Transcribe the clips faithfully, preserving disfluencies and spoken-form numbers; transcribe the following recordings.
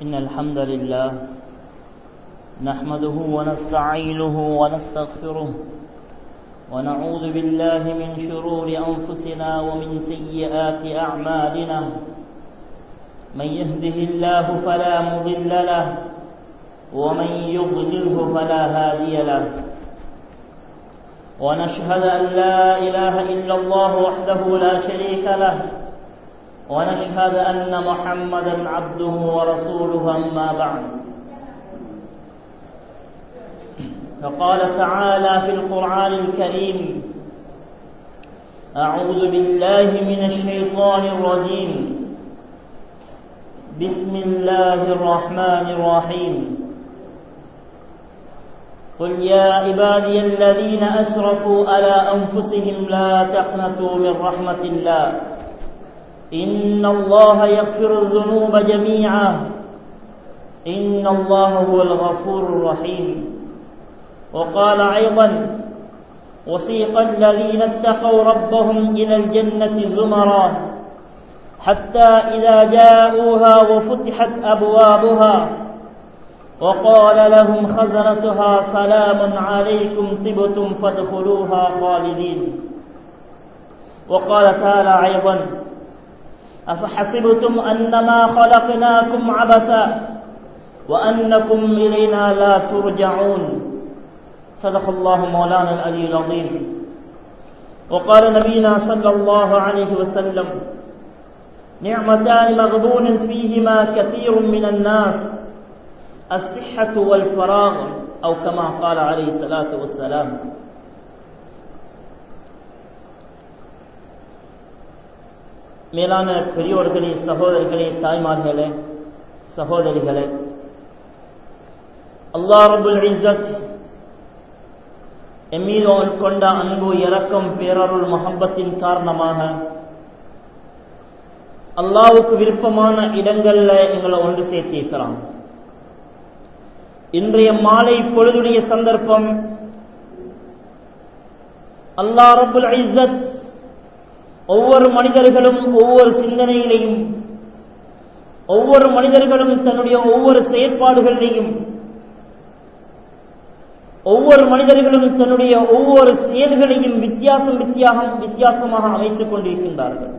إن الحمد لله نحمده ونستعينه ونستغفره ونعوذ بالله من شرور أنفسنا ومن سيئات أعمالنا من يهده الله فلا مضل له ومن يضلله فلا هادي له ونشهد أن لا إله إلا الله وحده لا شريك له ونشهد أن محمدا عبده ورسوله أما بعد فقال تعالى في القرآن الكريم أعوذ بالله من الشيطان الرجيم بسم الله الرحمن الرحيم قل يا عبادي الذين أسرفوا على أنفسهم لا تقنطوا من رحمة الله إن الله يغفر الذنوب جميعا إن الله هو الغفور الرحيم وقال أيضا وسيق الذين اتقوا ربهم إلى الجنة زمرا حتى إذا جاءوها وفتحت أبوابها وقال لهم خزنتها سلام عليكم طبتم فادخلوها خالدين وقال تعالى أيضا أفحسبتم أنما خلقناكم عبثا وأنكم إلينا لا ترجعون صدق الله مولانا العلي العظيم وقال نبينا صلى الله عليه وسلم نعمتان مغبون فيهما كثير من الناس الصحة والفراغ أو كما قال عليه الصلاة والسلام. மேலான பெரியோர்களே, சகோதரர்களே, தாய்மார்களே, சகோதரிகளே, அல்லாஹ் ரப்புல் இஸ்ஸத் எம்மீது அவன் கொண்ட அன்பு, இரக்கம், பேரருள், மஹப்பத்தின் காரணமாக அல்லாஹ்வுக்கு விருப்பமான இடங்கள்ல எங்களை ஒன்று சேர்த்திருக்கிறான். இன்றைய மாலை பொழுதுடைய சந்தர்ப்பம் அல்லாஹ் ரப்புல் இஸ்ஸத் ஒவ்வொரு மனிதர்களும் ஒவ்வொரு சிந்தனைகளையும், ஒவ்வொரு மனிதர்களும் தன்னுடைய ஒவ்வொரு செயற்பாடுகளையும், ஒவ்வொரு மனிதர்களும் தன்னுடைய ஒவ்வொரு செயல்களையும் வித்தியாசம் வித்தியாசம் வித்தியாசமாக அமைத்துக் கொண்டிருக்கின்றார்கள்.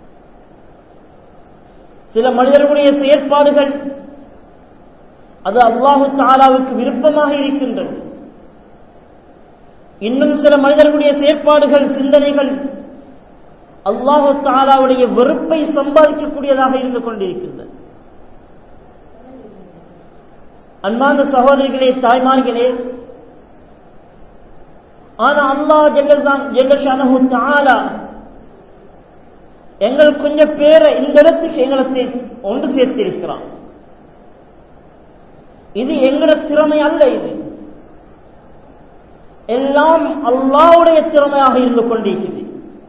சில மனிதர்களுடைய செயற்பாடுகள் அது அல்லாஹு தஆலாவுக்கு விருப்பமாக இருக்கின்றது. இன்னும் சில மனிதர்களுடைய செயற்பாடுகள், சிந்தனைகள் அல்லாஹு தஆலாவுடைய வெறுப்பை சம்பாதிக்கக்கூடியதாக இருந்து கொண்டிருக்கின்றது. அன்பார்ந்த சகோதரிகளே, தாய்மார்களே, ஆனா அல்லாஹ் ஜல்ல ஷானஹு தஆலா எங்கள் கொஞ்சம் பேரை இந்த இடத்துக்கு எங்களை ஒன்று சேர்த்திருக்கிறான். இது எங்களோட திறமை அல்ல, இது எல்லாம் அல்லாஹ்வுடைய திறமையாக இருந்து கொண்டிருக்கிறது.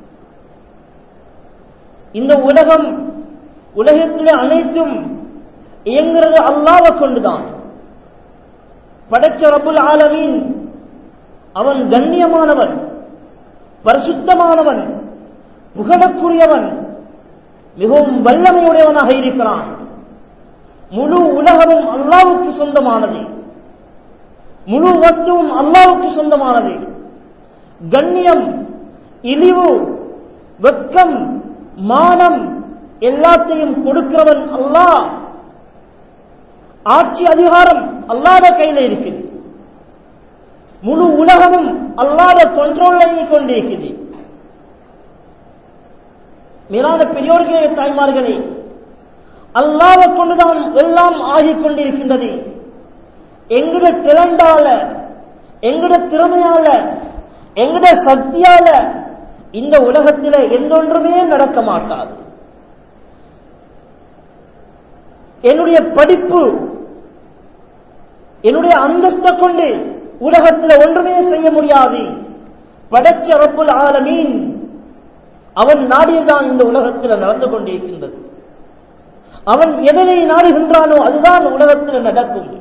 இந்த உலகம், உலகத்திலே அனைத்தும் இயங்குறது அல்லாஹ்வை கொண்டுதான். படைச்ச ரப்புல் ஆலமீன் அவன் கண்ணியமானவன், பரிசுத்தமானவன், புகழக்குரியவன், மிகவும் வல்லமையுடையவனாக இருக்கிறான். முழு உலகமும் அல்லாஹ்வுக்கு சொந்தமானது, முழு வஸ்துவும் அல்லாஹ்வுக்கு சொந்தமானது. கண்ணியம், இழிவு, வெட்கம், மானம் எல்லாத்தையும் கொடுக்கிறவன் அல்லாஹ். ஆட்சி அதிகாரம் அல்லாஹ்வுடைய கையில் இருக்குது. முழு உலகமும் அல்லாஹ்வுடைய கண்ட்ரோல்ல கொண்டிருக்கிறது. மேலான பெரியோர்களே, தாய்மார்களே, அல்லாஹ்வை கொண்டுதான் எல்லாம் ஆகிக் கொண்டிருக்கின்றது. எங்கட டேலண்டால, எங்கட திறமையால, எங்கட சக்தியால இந்த உலகத்தில் எந்த ஒன்றுமே நடக்க மாட்டாது. என்னுடைய படிப்பு, என்னுடைய அந்தஸ்தை கொண்டு உலகத்தில் ஒன்றுமே செய்ய முடியாது. படைச்ச ரப்புல் ஆலமீன் அவன் நாடியதான் இந்த உலகத்தில் நடந்து கொண்டிருக்கின்றது. அவன் எதனை நாடுகின்றானோ அதுதான் உலகத்தில் நடக்கும்.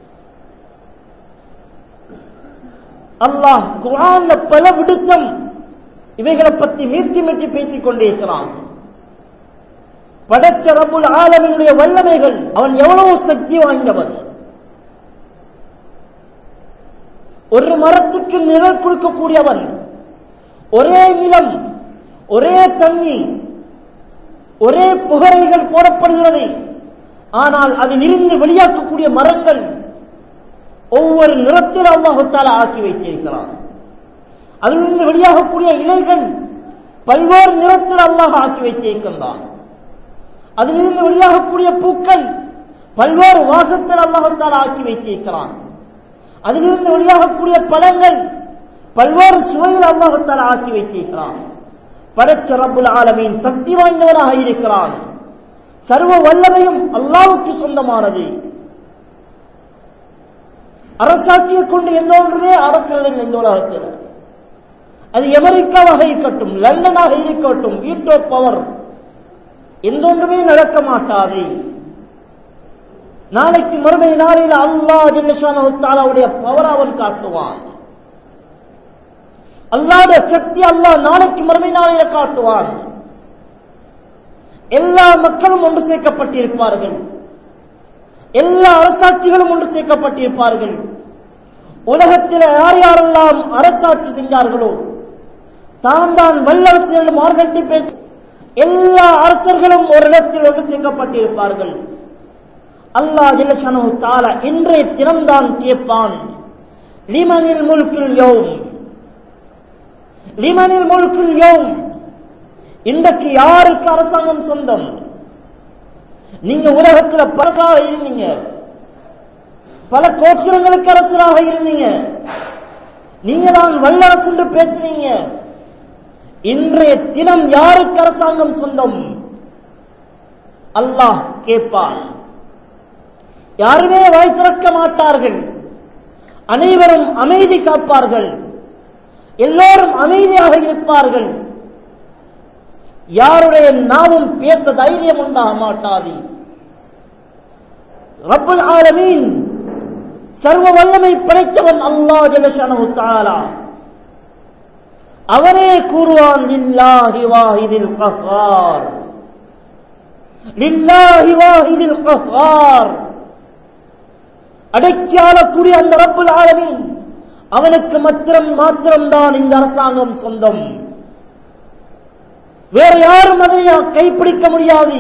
அல்லாஹ் குர்ஆன்ல பல விடுத்தம் இவைகளை பற்றி மீட்டி மீட்டி பேசிக் கொண்டே இருக்கிறான். படைத்த ரப்புல் ஆலமீனுடைய வல்லமைகள், அவன் எவ்வளவு சக்தி வாய்ந்தவன். ஒரு மரத்துக்கு நிழல் கொடுக்கக்கூடியவன். ஒரே நிலம், ஒரே தண்ணி, ஒரே புகழைகள் போடப்படுகிறது. ஆனால் அதிலிருந்து வெளியாக்கக்கூடிய மரங்கள் ஒவ்வொரு நிறத்தில் அல்லாஹ் தஆலா ஆக்கி வைத்திருக்கிறான். அதிலிருந்து வெளியாகக்கூடிய இலைகள் பல்வேறு நிறத்தில் அல்லாஹ் ஆக்கி வைத்திருக்கின்றான். அதிலிருந்து வெளியாகக்கூடிய பூக்கள் பல்வேறு வாசத்தில் அல்லாஹ் தஆலா ஆக்கி வைத்திருக்கிறான். அதிலிருந்து வெளியாகக்கூடிய பழங்கள் பல்வேறு சுவையில் அல்லாஹ் தஆலா ஆக்கி வைத்திருக்கிறான். படைத்த ரப்புல் ஆலமீன் சக்தி வாய்ந்தவனாக இருக்கிறான். சர்வ வல்லமையும் அல்லாஹ்வுக்கு சொந்தமானது. அரசாட்சியை கொண்டு எந்த ஒன்றுமே அரசுறது இந்த உலகத்தில். அது அமெரிக்காவாக இருக்கட்டும், லண்டனாக இருக்கட்டும், வீட்டோ பவர், எந்த ஒன்றுமே நடக்க மாட்டாது. நாளைக்கு மறுமை நாளில் அல்லாஹ் ஜல்ல ஷானஹு தஆலாவுடைய பவர் அவன் காட்டுவான். அல்லாஹ்வுடைய சக்தி அல்லாஹ் நாளைக்கு மறுமை நாளில் காட்டுவான். எல்லா மக்களும் ஒன்று சேர்க்கப்பட்டிருப்பார்கள். எல்லா அரசாட்சிகளும் ஒன்று சேர்க்கப்பட்டிருப்பார்கள். உலகத்தில் யார் யாரெல்லாம் அரசாட்சி செஞ்சார்களோ, தான் தான் வல்லரசு மார்கட்டி பேச எல்லா அரசர்களும் ஒரு இடத்தில் ஒன்று சேர்க்கப்பட்டிருப்பார்கள். அல்லாஹ் ஜல்ல ஷானஹு தஆலா இன்றைய தினம்தான் கேட்பான், லிமனில் முல்குல் யௌம், லிமனில் முல்குல் யௌம், இன்றைக்கு யாருக்கு அரசாங்கம் சொந்தம்? நீங்க உலகத்தில் பலராக இருந்தீங்க, பல கோத்திரங்களுக்கு அரசராக இருந்தீங்க, நீங்க தான் வல்லரசு என்று பேசுனீங்க. இன்றைய தினம் யாருக்கு அரசாங்கம் சொந்தம்? அல்லாஹ் கேட்பான். யாருமே வாய் திறக்க மாட்டார்கள். அனைவரும் அமைதி காப்பார்கள். எல்லோரும் அமைதியாக இருப்பார்கள். யாருடைய நாமும் பேச தைரியம் உண்டாக மாட்டாது. ரப்புல் ஆலமீன் சர்வ வல்லமை படைத்தவன் அல்லாஹ் ஜல்ல ஷானஹு தஆலா. அவனே கூறுவான், லில்லாஹி வாஹிதில் கஹ்ஹார், லில்லாஹி வாஹிதில் கஹ்ஹார். அடக்கியாளக்கூடிய அந்த ரப்புல் ஆலமீன் அவனுக்கு மாத்திரம் மாத்திரம்தான் இந்த அரசாங்கம் சொந்தம். வேற யாரும் அதை கைப்பிடிக்க முடியாது.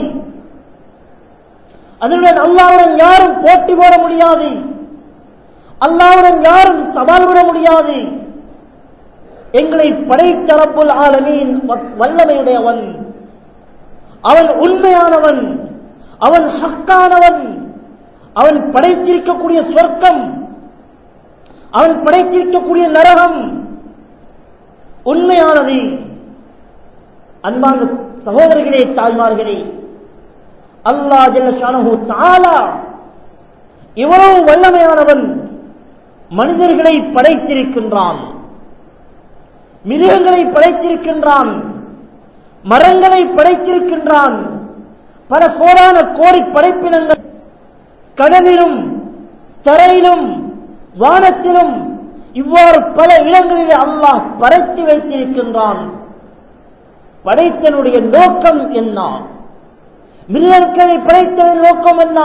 அதனுடன் அல்லாஹ்வுடன் யாரும் போட்டி போட முடியாது. அல்லாஹ்வுடன் யாரும் சவால் விட முடியாது. எங்களை படைத்த ரப்புல் ஆலமீன் வல்லமையுடையவன், அவன் உண்மையானவன், அவன் ஹக்கானவன். அவன் படைத்திருக்கக்கூடிய சொர்க்கம், அவன் படைத்திருக்கக்கூடிய நரகம் உண்மையானது. அன்பான சகோதரர்களே, தாய்மார்களே, அல்லாஹ் ஜல்ல ஷானஹு தஆலா இவ்வளவு வல்லமையானவன். மனிதர்களை படைத்திருக்கின்றான், மிருகங்களை படைத்திருக்கின்றான், மரங்களை படைத்திருக்கின்றான், பல கோடான கோடி படைப்பினங்கள் கடலிலும் தரையிலும் வானத்திலும் இவ்வாறு பல இடங்களில் அல்லாஹ் படைத்து வைத்திருக்கின்றான். படைத்தனுடைய நோக்கம் என்ன? மிருகங்களை படைத்ததன் நோக்கம் என்ன?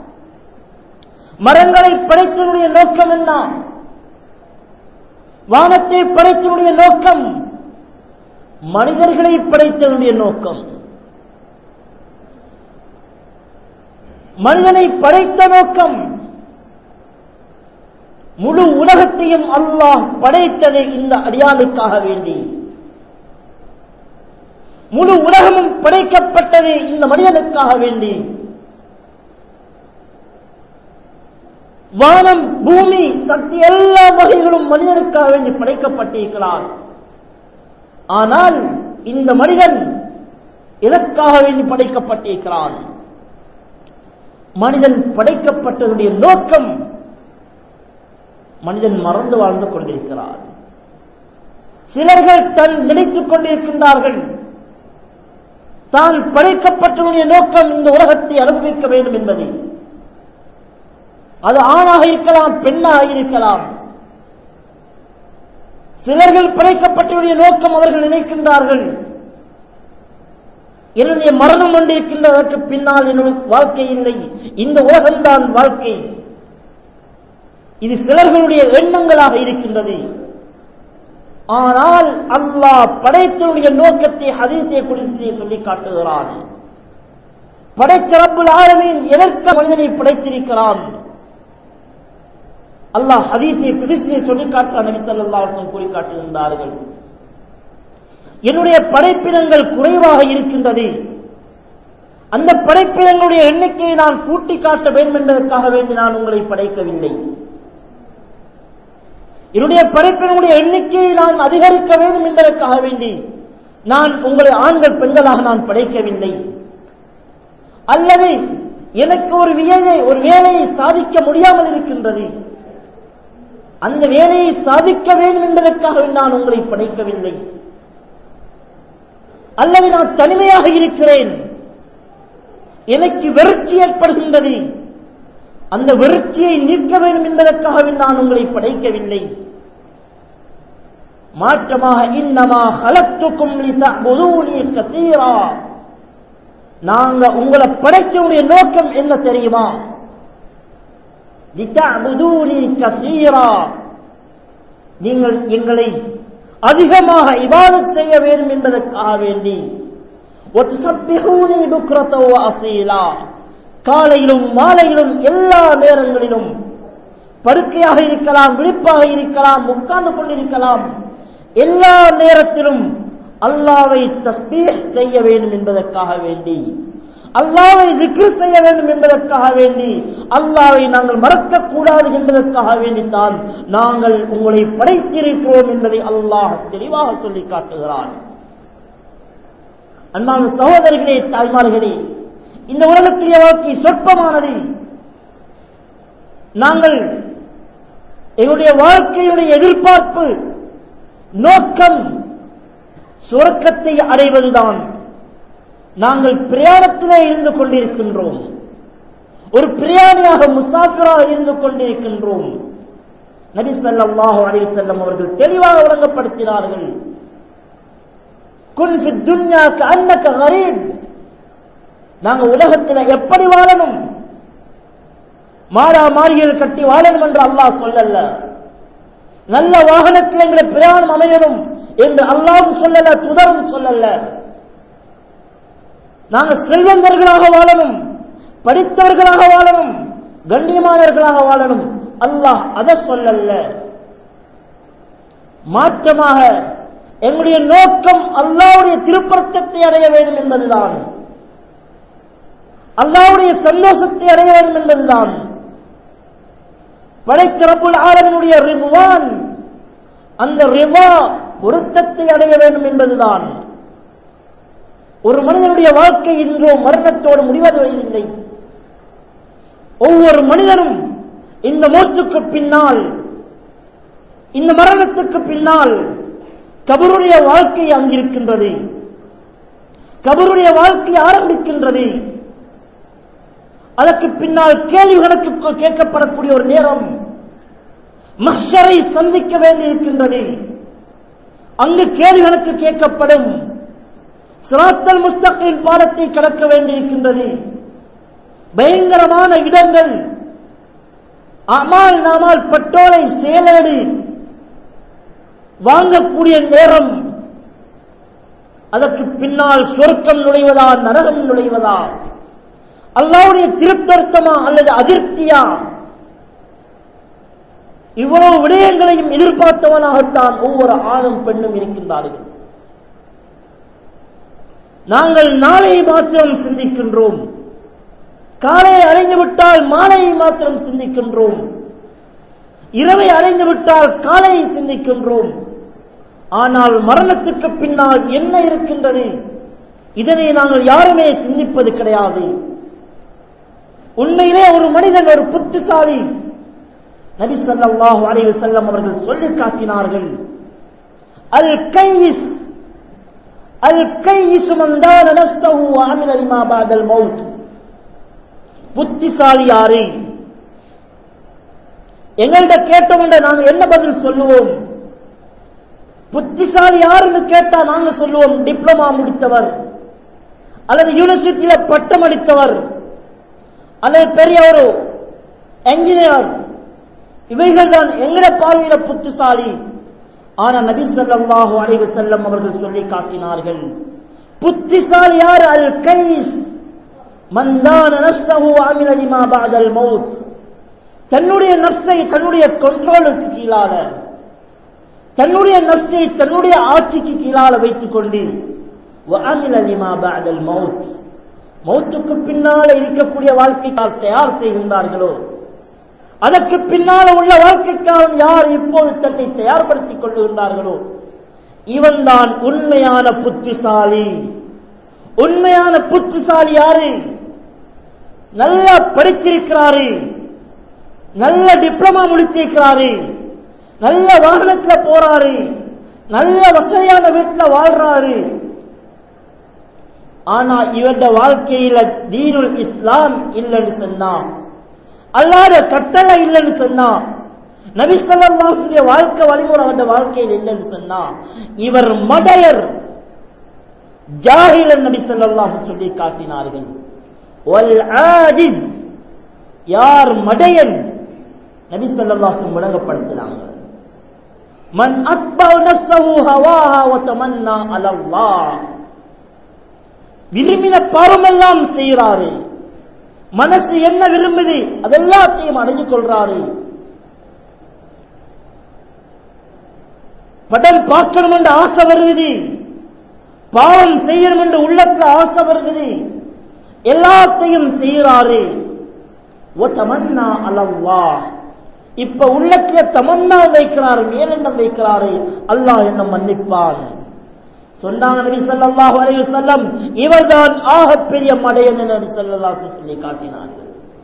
மரங்களை படைத்தனுடைய நோக்கம் என்ன? வானத்தை படைத்தனுடைய நோக்கம், மனிதர்களை படைத்தனுடைய நோக்கம். மனிதனை படைத்த நோக்கம், முழு உலகத்தையும் அல்லாஹ் படைத்தது இந்த அடியானுக்காக வேண்டி. முழு உலகமும் படைக்கப்பட்டது இந்த மனிதனுக்காக வேண்டி. வானம், பூமி, சக்தி எல்லா வகைகளும் மனிதனுக்காக வேண்டி படைக்கப்பட்டிருக்கிறார். ஆனால் இந்த மனிதன் எதற்காக வேண்டி படைக்கப்பட்டிருக்கிறான்? மனிதன் படைக்கப்பட்டதுடைய நோக்கம் மனிதன் மறந்து வாழ்ந்து கொண்டிருக்கிறார். சிலர்கள் தன் நினைத்துக் கொண்டிருக்கின்றார்கள், தான் படைக்கப்பட்டதுடைய நோக்கம் இந்த உலகத்தை அனுபவிக்க வேண்டும் என்பதை. அது ஆணாக இருக்கலாம், பெண்ணாக இருக்கலாம். சிலர்கள் படைக்கப்பட்டதுடைய நோக்கம் அவர்கள் நினைக்கின்றார்கள், என்னுடைய மரணம் கொண்டிருக்கின்றதற்கு பின்னால் என்னுடைய வாழ்க்கை இல்லை, இந்த உலகம்தான் வாழ்க்கை. இது சிலர்களுடைய எண்ணங்களாக இருக்கின்றது. ஆனால் அல்லாஹ் படைத்தனுடைய நோக்கத்தை ஹதீஸை குர்ஆனிலே சொல்லி காட்டுகிறான். படைத்த ரப்புல் ஆலமீன் எதற்கு மனிதனை படைத்திருக்கிறான்? அல்லாஹ் ஹதீஸை குர்ஆனிலே சொல்லி காட்ட நபி ஸல்லல்லாஹு அலைஹி வஸல்லம் கூறி காட்டுகின்றார்கள். என்னுடைய படைப்பினங்கள் குறைவாக இருக்கின்றது, அந்த படைப்பினங்களுடைய எண்ணிக்கையை நான் கூட்டி காட்ட வேண்டும் என்பதற்காக வேண்டி நான் உங்களை படைக்கவில்லை. என்னுடைய படைப்பினுடைய எண்ணிக்கையை நான் அதிகரிக்க வேண்டும் என்பதற்காக வேண்டி நான் உங்களை ஆண்கள் பெண்களாக நான் படைக்கவில்லை. அல்லது எனக்கு ஒரு வேலை ஒரு வேலையை சாதிக்க முடியாமல் இருக்கின்றது, அந்த வேலையை சாதிக்க வேண்டும் என்பதற்காக நான் உங்களை படைக்கவில்லை. அல்லது நான் தனிமையாக இருக்கிறேன், எனக்கு வெறுச்சி ஏற்படுகின்றது, அந்த வெறுச்சியை நீக்க வேண்டும் என்பதற்காக நான் உங்களை படைக்கவில்லை. மாற்றமாக இன்னமா ஹலக்துக்கும் லிதஅபுதூனி கஸீரா, நாங்க உங்களை படைச்சவுடைய நோக்கம் என்ன தெரியுமா? லிதஅபுதூனி கஸீரா, நீங்கள் எங்களை அதிகமாக இபாதத் செய்ய வேண்டும் என்பதற்காக வேண்டி. வத்ஸப்பிஹூனி புக்ரத வ அஸீலா, காலையிலும் மாலையிலும் எல்லா நேரங்களிலும், படுக்கையாக இருக்கலாம், விழிப்பாக இருக்கலாம், உட்கார்ந்து கொண்டிருக்கலாம், எல்லா நேரத்திலும் அல்லாஹ்வை தஸ்பீஹ் செய்ய வேண்டும் என்பதற்காக வேண்டி, அல்லாஹ்வை திக்ர் செய்ய வேண்டும் என்பதற்காக வேண்டி, அல்லாஹ்வை நாங்கள் மறக்கக்கூடாது என்பதற்காக வேண்டித்தான் நாங்கள் உங்களை படைத்திருக்கிறோம் என்பதை அல்லாஹ் தெளிவாக சொல்லி காட்டுகிறான். அன்பான சகோதரர்களே, தாய்மார்களே, இந்த உலகத்திலே வாழ்க்கை சொற்பமானது. நாங்கள் எங்களுடைய வாழ்க்கையுடைய எதிர்பார்ப்பு நோக்கம் சுவர்க்கத்தை அடைவதுதான். நாங்கள் பிரயாணத்திலே இருந்து கொண்டிருக்கின்றோம், ஒரு பிரயாணியாக முசாஃபிராக இருந்து கொண்டிருக்கின்றோம். நபி ஸல்லல்லாஹு அலைஹி வஸல்லம் அவர்கள் தெளிவாக வழங்கப்படுத்தினார்கள், குன் ஃபி துன்யா கஅன்னக கரீப், நாங்க உலகத்தில் எப்படி வாழணும், மாறா மாறிகள் கட்டி வாழணும் என்று அல்லாஹ் சொல்லல. நல்ல வாகனத்தில் எங்களை பிரயாணம் அமையணும் என்று அல்லாஹ்வும் சொல்லல, துதரும் சொல்லல. நாங்கள் செல்வந்தர்களாக வாழணும், படித்தவர்களாக வாழணும், கண்ணியமானவர்களாக வாழணும், அல்லாஹ் அதை சொல்லல. மாற்றமாக எங்களுடைய நோக்கம் அல்லாஹ்வுடைய திருப்பொருத்தத்தை அடைய வேண்டும் என்பதுதான், அல்லாஹ்வுடைய சந்தோஷத்தை அடைய வேண்டும் என்பதுதான். படைத்த ரப்புல் ஆலமீனுடைய ரிضவான், அந்த ரிضா பொருத்தத்தை அடைய வேண்டும் என்பதுதான். ஒரு மனிதனுடைய வாழ்க்கை இன்றோ மரணத்தோடு முடிவதில்லை. ஒவ்வொரு மனிதனும் இந்த மூச்சுக்கு பின்னால், இந்த மரணத்துக்கு பின்னால் கபருடைய வாழ்க்கை அங்கிருக்கின்றது, கபருடைய வாழ்க்கை ஆரம்பிக்கின்றது. அதற்கு பின்னால் கேள்விகளுக்கு கேட்கப்படக்கூடிய ஒரு நேரம், மஹ்ஷரை சந்திக்க வேண்டியிருக்கின்றது. அங்கு கேள்விகளுக்கு கேட்கப்படும், சிராத்தல் முஸ்தகீம் பாடத்தை கடக்க வேண்டியிருக்கின்றது. பயங்கரமான இடங்கள், அமால் நாமால் பட்டோலை செயலேடு வாங்கக்கூடிய நேரம். அதற்கு பின்னால் சொர்க்கம் நுழைவதா நரகம் நுழைவதா, அல்லாஹ்வுடைய திருப்தர்த்தமா அல்லது அதிருப்தியா, இவ்வளவு விடயங்களையும் எதிர்பார்த்தவனாகத்தான் ஒவ்வொரு ஆணும் பெண்ணும் இருக்கின்றார்கள். நாங்கள் நாளையை மாத்திரம் சிந்திக்கின்றோம், காலையை அடைந்துவிட்டால் மாலையை மாத்திரம் சிந்திக்கின்றோம், இரவை அடைந்துவிட்டால் காலையை சிந்திக்கின்றோம். ஆனால் மரணத்துக்கு பின்னால் என்ன இருக்கின்றது, இதனை நாங்கள் யாருமே சிந்திப்பது கிடையாது. உண்மையிலே ஒரு மனிதன் ஒரு புத்திசாலி. நபி ஸல்லல்லாஹு அலைஹி வஸல்லம் அவர்கள் சொல்லி காட்டினார்கள், அல் கைஸ் அல் கைஸ் மன் தான நஃப்ஸஹு வ அமில லிமா பஅதல் மௌத். புத்திசாலி யாரு? எங்கள்கிட்ட கேட்டவங்க நாங்க என்ன பதில் சொல்லுவோம்? புத்திசாலி யாருன்னு கேட்டா நாங்க சொல்லுவோம், டிப்ளமா முடித்தவர் அல்லது யூனிவர்சிட்டியில பட்டம் அளித்தவர் அல்லது பெரிய ஒரு என்ஜினியர், இவைகள் தான் எங்கட பார்வையில புத்திசாலி. ஆனா நபி ஸல்லல்லாஹு அலைஹி வஸல்லம் அவர்கள் சொல்லி காட்டினார்கள், புத்திசாலி யார்? அல் கைஸ் மன் தான நஃப்ஸஹு வ அமில லிமா பஅதல் மௌத். தன்னுடைய நஃப்ஸை தன்னுடைய கண்ட்ரோலுக்கு கீழால, தன்னுடைய நஃப்ஸை தன்னுடைய ஆட்சிக்கு கீழால வைத்துக் கொண்டு வ அமில லிமா பஅதல் மௌத், மௌத்துக்கு பின்னால இருக்கக்கூடிய வாழ்க்கைக்கால் தயார் செய்கின்றார்களோ, அதற்கு பின்னால உள்ள வாழ்க்கைக்காரன் யார் இப்போது தன்னை தயார்படுத்திக் கொள்ளுகின்றார்களோ, இவன் தான் உண்மையான புத்திசாலி. உண்மையான புத்திசாலி யாரு? நல்லா படிச்சிருக்கிறாரு, நல்ல டிப்ளமா முடிச்சிருக்கிறாரு, நல்ல வாகனத்துல போறாரு, நல்ல வசதியான வீட்டில் வாழ்றாரு. ஆனா இவருடைய வாழ்க்கையில தீனுல் இஸ்லாம் இல்லைன்னு சொன்னா, அல்லாத கட்டளை இல்லைன்னு சொன்னா, நபி ஸல்லல்லாஹு அலைஹி வஸல்லம் வாழ்க்கை வழிமுறை அவருடைய வாழ்க்கையில் இல்லைன்னு சொன்னா, இவர் மடையர், ஜாஹில். நபி ஸல்லல்லாஹு அலைஹி வஸல்லம் சொல்லி காட்டினார்கள், வல் ஆஜிஸ், யார் மடையன்? நபி ஸல்லல்லாஹு அலைஹி வஸல்லம் விளங்கப்படுத்தினாங்க, மன் அத்பா நஃப்ஸஹு ஹவாஹா வ தமன்னா அலல்லாஹ். விரும்பின பாவமெல்லாம் செய்கிறாரு, மனசு என்ன விரும்புது அதெல்லாத்தையும் அடைஞ்சு கொள்றாரு. படம் பார்க்கணும் என்று ஆசை வருகிறது, பாவம் செய்யணும் என்று உள்ளத்துல ஆசை வருகிறது, எல்லாத்தையும் செய்கிறாரு. தமன்னா அலல்லாஹ், இப்ப உள்ளத்துல தமன்னா வைக்கிறாரு, மேலெண்ணம் வைக்கிறாரு, அல்லாஹ் என்ன மன்னிப்பான். சொன்னாங்க நபி ஸல்லல்லாஹு அலைஹி வஸல்லம், இவர்தான் ஆகப்பெரிய மடையன் என்று நபி ஸல்லல்லாஹு அலைஹி வஸல்லம் சொல்லி காட்டினார்கள்.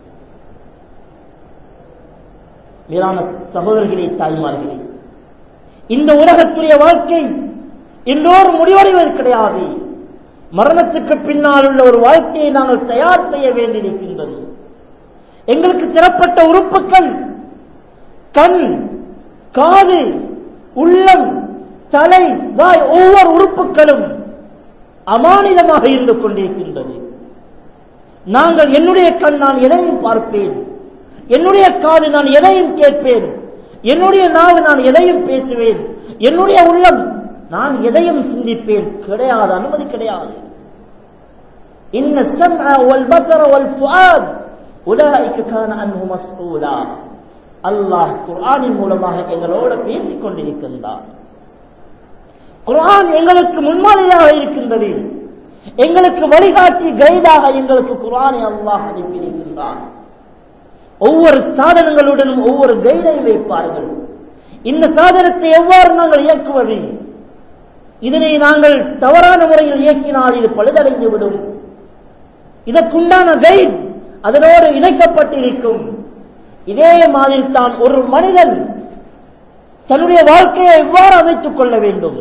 மேலான சகோதரர்களே, தாய்மார்களே, இந்த உலகத்துடைய வாழ்க்கை இன்னொரு முடிவடைவது கிடையாது. மரணத்துக்கு பின்னால் உள்ள ஒரு வாழ்க்கையை நாங்கள் தயார் செய்ய வேண்டியிருக்கின்றது. எங்களுக்கு திறப்பட்ட உறுப்புகள் கண், காது, உள்ளம், தலை, வாய், ஒவ்வொரு உறுப்புகளும் அமானிதமாக இருந்து கொண்டிருக்கின்றது. நாங்கள் என்னுடைய கண் நான் எதையும் பார்ப்பேன், என்னுடைய காது நான் எதையும் கேட்பேன், என்னுடைய நாவு நான் எதையும் பேசுவேன், என்னுடைய உள்ளம் நான் எதையும் சிந்திப்பேன். கிடையாது, அனுமதி கிடையாது. இன்ன ஸம்அ வல் பஸர வல் ஃபுஆத் உலாயிக கான அன்ஹு மஸ்ஊலா. அல்லாஹ் குர்ஆனின் மூலமாக எங்களோடு பேசிக் கொண்டிருக்கின்றார். குர்ஆன் எங்களுக்கு முன்மாதிரியாக இருக்கின்றது, எங்களுக்கு வழிகாட்டி கைடாக எங்களுக்கு குர்ஆனை அல்லாஹ் அனுப்பியிருக்கின்றான். ஒவ்வொரு சாதனங்களுடனும் ஒவ்வொரு கைடை வைப்பார்கள். இந்த சாதனத்தை எவ்வாறு நாங்கள் இயக்குவது, இதனை நாங்கள் தவறான முறையில் இயக்கினால் இது பழுதடைந்து விடும். இதற்குண்டான கைட் அதனோடு இணைக்கப்பட்டிருக்கும். இதே மாதிரி தான் ஒரு மனிதன் தன்னுடைய வாழ்க்கையை எவ்வாறு அமைத்துக் கொள்ள வேண்டும்,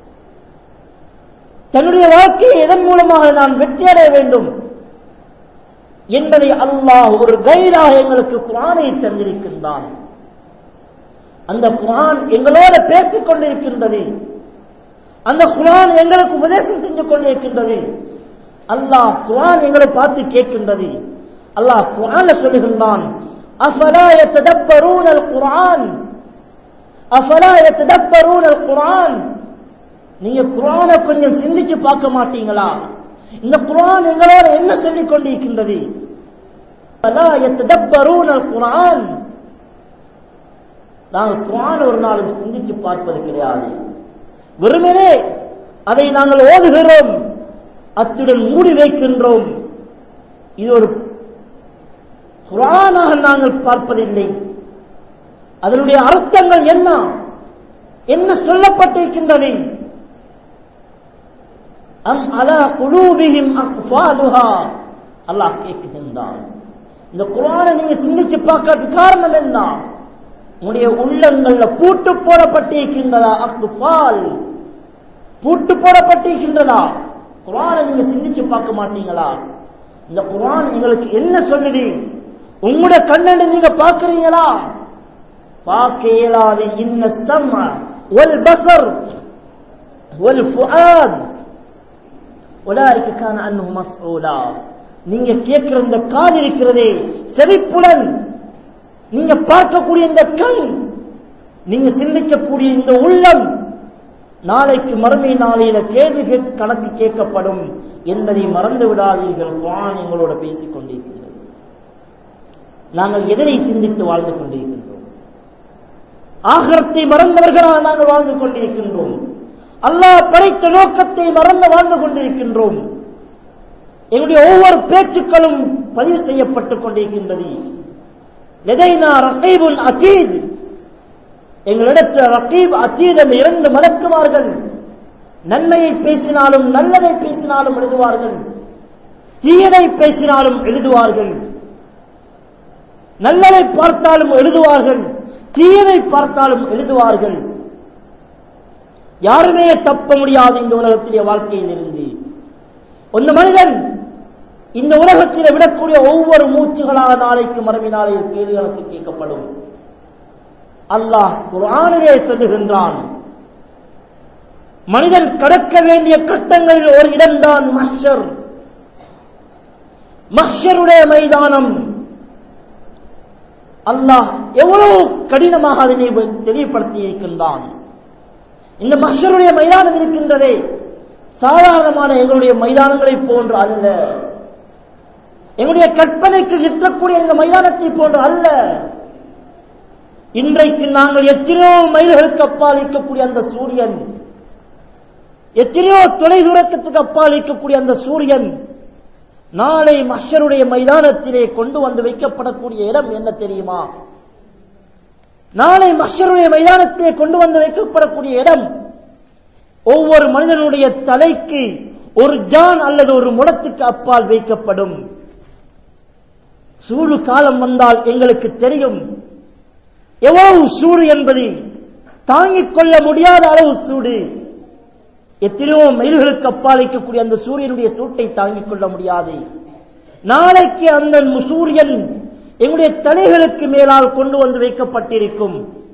தன்னுடைய வாழ்க்கையை எதன் மூலமாக நான் வெற்றியடைய வேண்டும் என்பதை அல்லாஹ் ஒரு கைடாக எங்களுக்கு குர்ஆனை தந்திருக்கின்றான். அந்த குர்ஆன் எங்களோட பேசிக் கொண்டிருக்கின்றது, அந்த குர்ஆன் எங்களுக்கு உபதேசம் செஞ்சு கொண்டிருக்கின்றது. அல்லாஹ் குர்ஆன் எங்களை பார்த்து கேட்கின்றது. அல்லாஹ் குர்ஆன்ல சொல்லுகின்றான், அஃபலா யததப்பரூனல் குர்ஆன், அஃபலா யததப்பரூனல் குர்ஆன். நீங்க குர்ஆனை கொஞ்சம் சிந்திச்சு பார்க்க மாட்டீங்களா? இந்த குர்ஆன் எங்களோட என்ன சொல்லிக் கொண்டிருக்கின்றது? அஃபலா யததப்பரூனல் குர்ஆன். நாங்கள் குர்ஆனை ஒரு நாளும் சிந்திச்சு பார்ப்பது கிடையாது. வெறுமனே அதை நாங்கள் ஓதுகிறோம், அத்துடன் மூடி வைக்கின்றோம். இது ஒரு குர்ஆனாக நாங்கள் பார்ப்பதில்லை. அதனுடைய அர்த்தங்கள் என்ன, என்ன சொல்லப்பட்டிருக்கின்றது? அம் அலா குலூபிஹிம் அக்ஃபாலுஹா. அல்லாஹ் கேட்கின்றான், இந்த குர்ஆனை நீங்க சிந்திச்சு பார்க்க காரணம் என்ன? உங்களுடைய உள்ளங்கள்ல பூட்டு போடப்பட்டிருக்கின்றதா? அக்ஃபால், பூட்டு போடப்பட்டிருக்கின்றதா? குர்ஆனை நீங்க சிந்திச்சு பார்க்க மாட்டீங்களா? இந்த குர்ஆன் எங்களுக்கு என்ன சொல்லுது? உங்களுடைய கண்ணை நீங்க பார்க்கிறீங்களா? பார்க்க இயலாது. இன்ன ஸம்அ வல் பஸர் வல் ஃபுஆத் உலாயிக கான அன்ஹு மஸ்ஊலா. நீங்க கேட்கிற இந்த காது இருக்கிறதே, செவிப்புலன், நீங்க பார்க்கக்கூடிய இந்த கண், நீங்க சிந்திக்கக்கூடிய இந்த உள்ளம், நாளைக்கு மறுமை நாளையில கேள்வி கணக்கு கேட்கப்படும் என்பதை மறந்து விடாதீர்கள். குர்ஆன் எங்களோட பேசிக் கொண்டிருக்கிறது. நாங்கள் எதனை சிந்தித்து வாழ்ந்து கொண்டிருக்கின்றோம்? ஆகிரத்தை மறந்தவர்களாக நாங்கள் வாழ்ந்து கொண்டிருக்கின்றோம். அல்லாஹ் படைத்த நோக்கத்தை மறந்து வாழ்ந்து கொண்டிருக்கின்றோம். எங்களுடைய ஒவ்வொரு பேச்சுக்களும் பதிவு செய்யப்பட்டுக் கொண்டிருக்கின்றது. லதைனா ரகீபுன் அதீத், எங்களிடத்தில் ரகீப் அதீத் என்ற இரண்டு மலக்குமார்கள் நன்மையை பேசினாலும் நல்லதை பேசினாலும் எழுதுவார்கள், தீயதை பேசினாலும் எழுதுவார்கள். நல்லதை பார்த்தாலும் எழுதுவார்கள், தீயதை பார்த்தாலும் எழுதுவார்கள். யாருமே தப்ப முடியாது இந்த உலகத்திலே வாழ்க்கையில் இருந்து. ஒரு மனிதன் இந்த உலகத்தில் விடக்கூடிய ஒவ்வொரு மூச்சுகளாக நாளைக்கு மறுமை நாளையில் கேள்விகளுக்கு கேட்கப்படும். அல்லாஹ் குர்ஆனிலே சொல்லுகின்றான், மனிதன் கடக்க வேண்டிய கட்டங்களில் ஒரு இடம்தான் மஹ்ஷர். மஹ்ஷருடைய மைதானம் அல்லாஹ் எவ்வளவு கடினமாக அதனை தெளிவுபடுத்தி இருக்கின்றான். இந்த மஹ்ஷருடைய மைதானம் இருக்கின்றதே, சாதாரணமான எங்களுடைய மைதானங்களை போன்று அல்ல, எங்களுடைய கற்பனைக்கு நிற்கக்கூடிய இந்த மைதானத்தை போன்று அல்ல. இன்றைக்கு நாங்கள் எத்தனையோ மைல்களுக்கு அப்பால் இருக்கக்கூடிய அந்த சூரியன், எத்தனையோ தொலை தூரத்துக்கு அப்பால் இருக்கக்கூடிய அந்த சூரியன் நாளை மஹ்ஷருடைய மைதானத்திலே கொண்டு வந்து வைக்கப்படக்கூடிய இடம் என்ன தெரியுமா? நாளை மஹ்ஷருடைய மைதானத்திலே கொண்டு வந்து வைக்கப்படக்கூடிய இடம் ஒவ்வொரு மனிதனுடைய தலைக்கு ஒரு ஜான் அல்லது ஒரு முடத்துக்கு அப்பால் வைக்கப்படும். சூடு காலம் வந்தால் எங்களுக்கு தெரியும் எவ்வளவு சூடு என்பது. தாங்கிக் கொள்ள முடியாத அளவு சூடு. எத்தனையோ மைல்களுக்கு அப்பால் இருக்கக்கூடிய அந்த சூரியனுடைய சூட்டை தாங்கிக் கொள்ள முடியாது. நாளைக்கு அந்த சூரியன் எங்களுடைய தலைகளுக்கு மேலால் கொண்டு வந்து வைக்கப்பட்டிருக்கும்.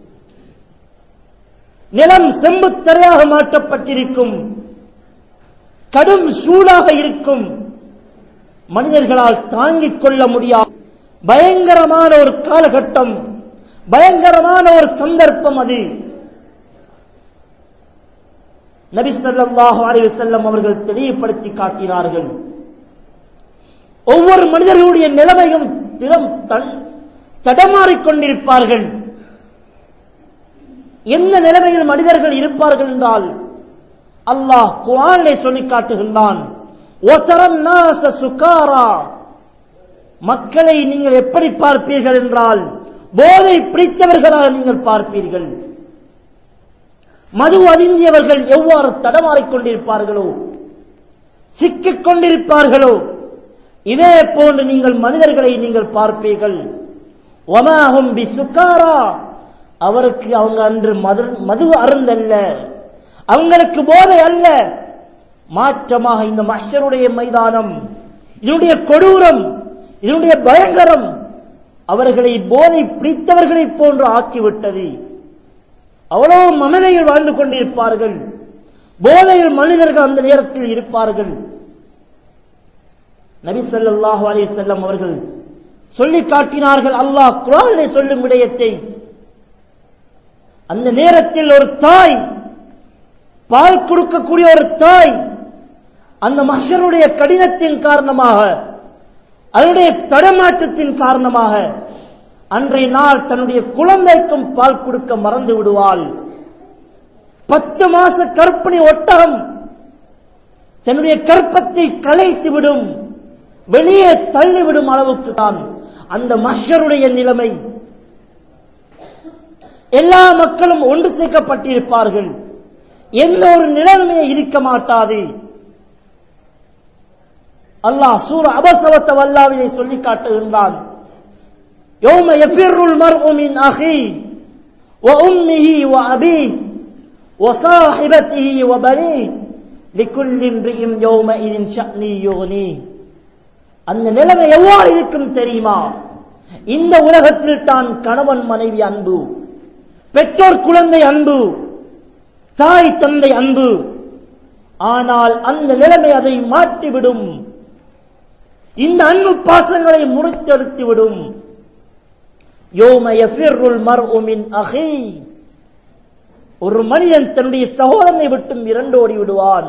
நிலம் செம்பு தரையாக மாற்றப்பட்டிருக்கும். கடும் சூடாக இருக்கும். மனிதர்களால் தாங்கிக் கொள்ள முடியாது. பயங்கரமான ஒரு காலகட்டம், பயங்கரமான ஒரு சந்தர்ப்பம் அது. நபி ஸல்லல்லாஹு அலைஹி வஸல்லம் அவர்கள் தெளிவுபடுத்தி காட்டினார்கள். ஒவ்வொரு மனிதர்களுடைய நிலைமையும் திறம் தடமாறிக்கொண்டிருப்பார்கள். என்ன நிலைமையில் மனிதர்கள் இருப்பார்கள் என்றால் அல்லாஹ் குர்ஆனிலே சொல்லி காட்டுகின்றான், மக்களை நீங்கள் எப்படி பார்ப்பீர்கள் என்றால் போதை பிடித்தவர்களாக நீங்கள் பார்ப்பீர்கள். மது அறிந்தியவர்கள் எவ்வாறு தடமாறிக்கொண்டிருப்பார்களோ, சிக்கிக் கொண்டிருப்பார்களோ, இதே போன்று நீங்கள் மனிதர்களை நீங்கள் பார்ப்பீர்கள். வமாஹும் பிசுகாரா, அவருக்கு அவங்க அன்று மது மது அருந்தல்ல, அவங்களுக்கு போதை அல்ல. மாற்றமாக இந்த மஹ்ஷருடைய மைதானம், இதனுடைய கொடூரம், இதனுடைய பயங்கரம் அவர்களை போதை பிடித்தவர்களைப் போன்று ஆக்கிவிட்டது. அவ்வளவு மமதையில் வாழ்ந்து கொண்டிருப்பார்கள். போதையில் மனிதர்கள் அந்த நேரத்தில் இருப்பார்கள். நபி ஸல்லல்லாஹு அலைஹி வஸல்லம் அவர்கள் சொல்லி காட்டினார்கள், அல்லாஹ் குர்ஆனிலே சொல்லும் விடயத்தை. அந்த நேரத்தில் ஒரு தாய், பால் கொடுக்கக்கூடிய ஒரு தாய், அந்த மஹ்ஷருடைய கடினத்தின் காரணமாக, அதனுடைய தடமாற்றத்தின் காரணமாக அன்றைய நாள் தன்னுடைய குழந்தைக்கும் பால் கொடுக்க மறந்து விடுவாள். பத்து மாச கர்ப்பிணி ஒட்டகம் தன்னுடைய கற்பத்தை கலைத்து விடும், வெளியே தள்ளிவிடும் அளவுக்கு தான் அந்த மஹ்ஷருடைய நிலைமை. எல்லா மக்களும் ஒன்று சேர்க்கப்பட்டிருப்பார்கள். எந்த ஒரு நிலைமையை இருக்க மாட்டாது. அல்லாஹ் சூரா அபஸவத வல்லாவிலே சொல்லி காட்டுகின்றான், யௌம யஃபிருல் மர்உ மின் அஹீ வ உம்மிஹி வ அபீஹி வ ஸாஹிபத்திஹி வ பனீஹி லிகுல்லி இம்ரிஇன் யௌமஇதின் ஷஅனி யுக்னி. அந்த நிலைமை எவ்வாறு இருக்கும் தெரியுமா? இந்த உலகத்தில் தான் கணவன் மனைவி அன்பு, பெற்றோர் குழந்தை அன்பு, தாய் தந்தை அன்பு, ஆனால் அந்த நிலைமை அதை மாற்றிவிடும். இந்த அன்பு பாசங்களை முறித்தெடுத்துவிடும். யௌம யஃபிர்ருல் மர்உ மின் அஹீ, ஒரு மனிதன் தன்னுடைய சகோதரனை விட்டும் இரண்டோடி விடுவான்.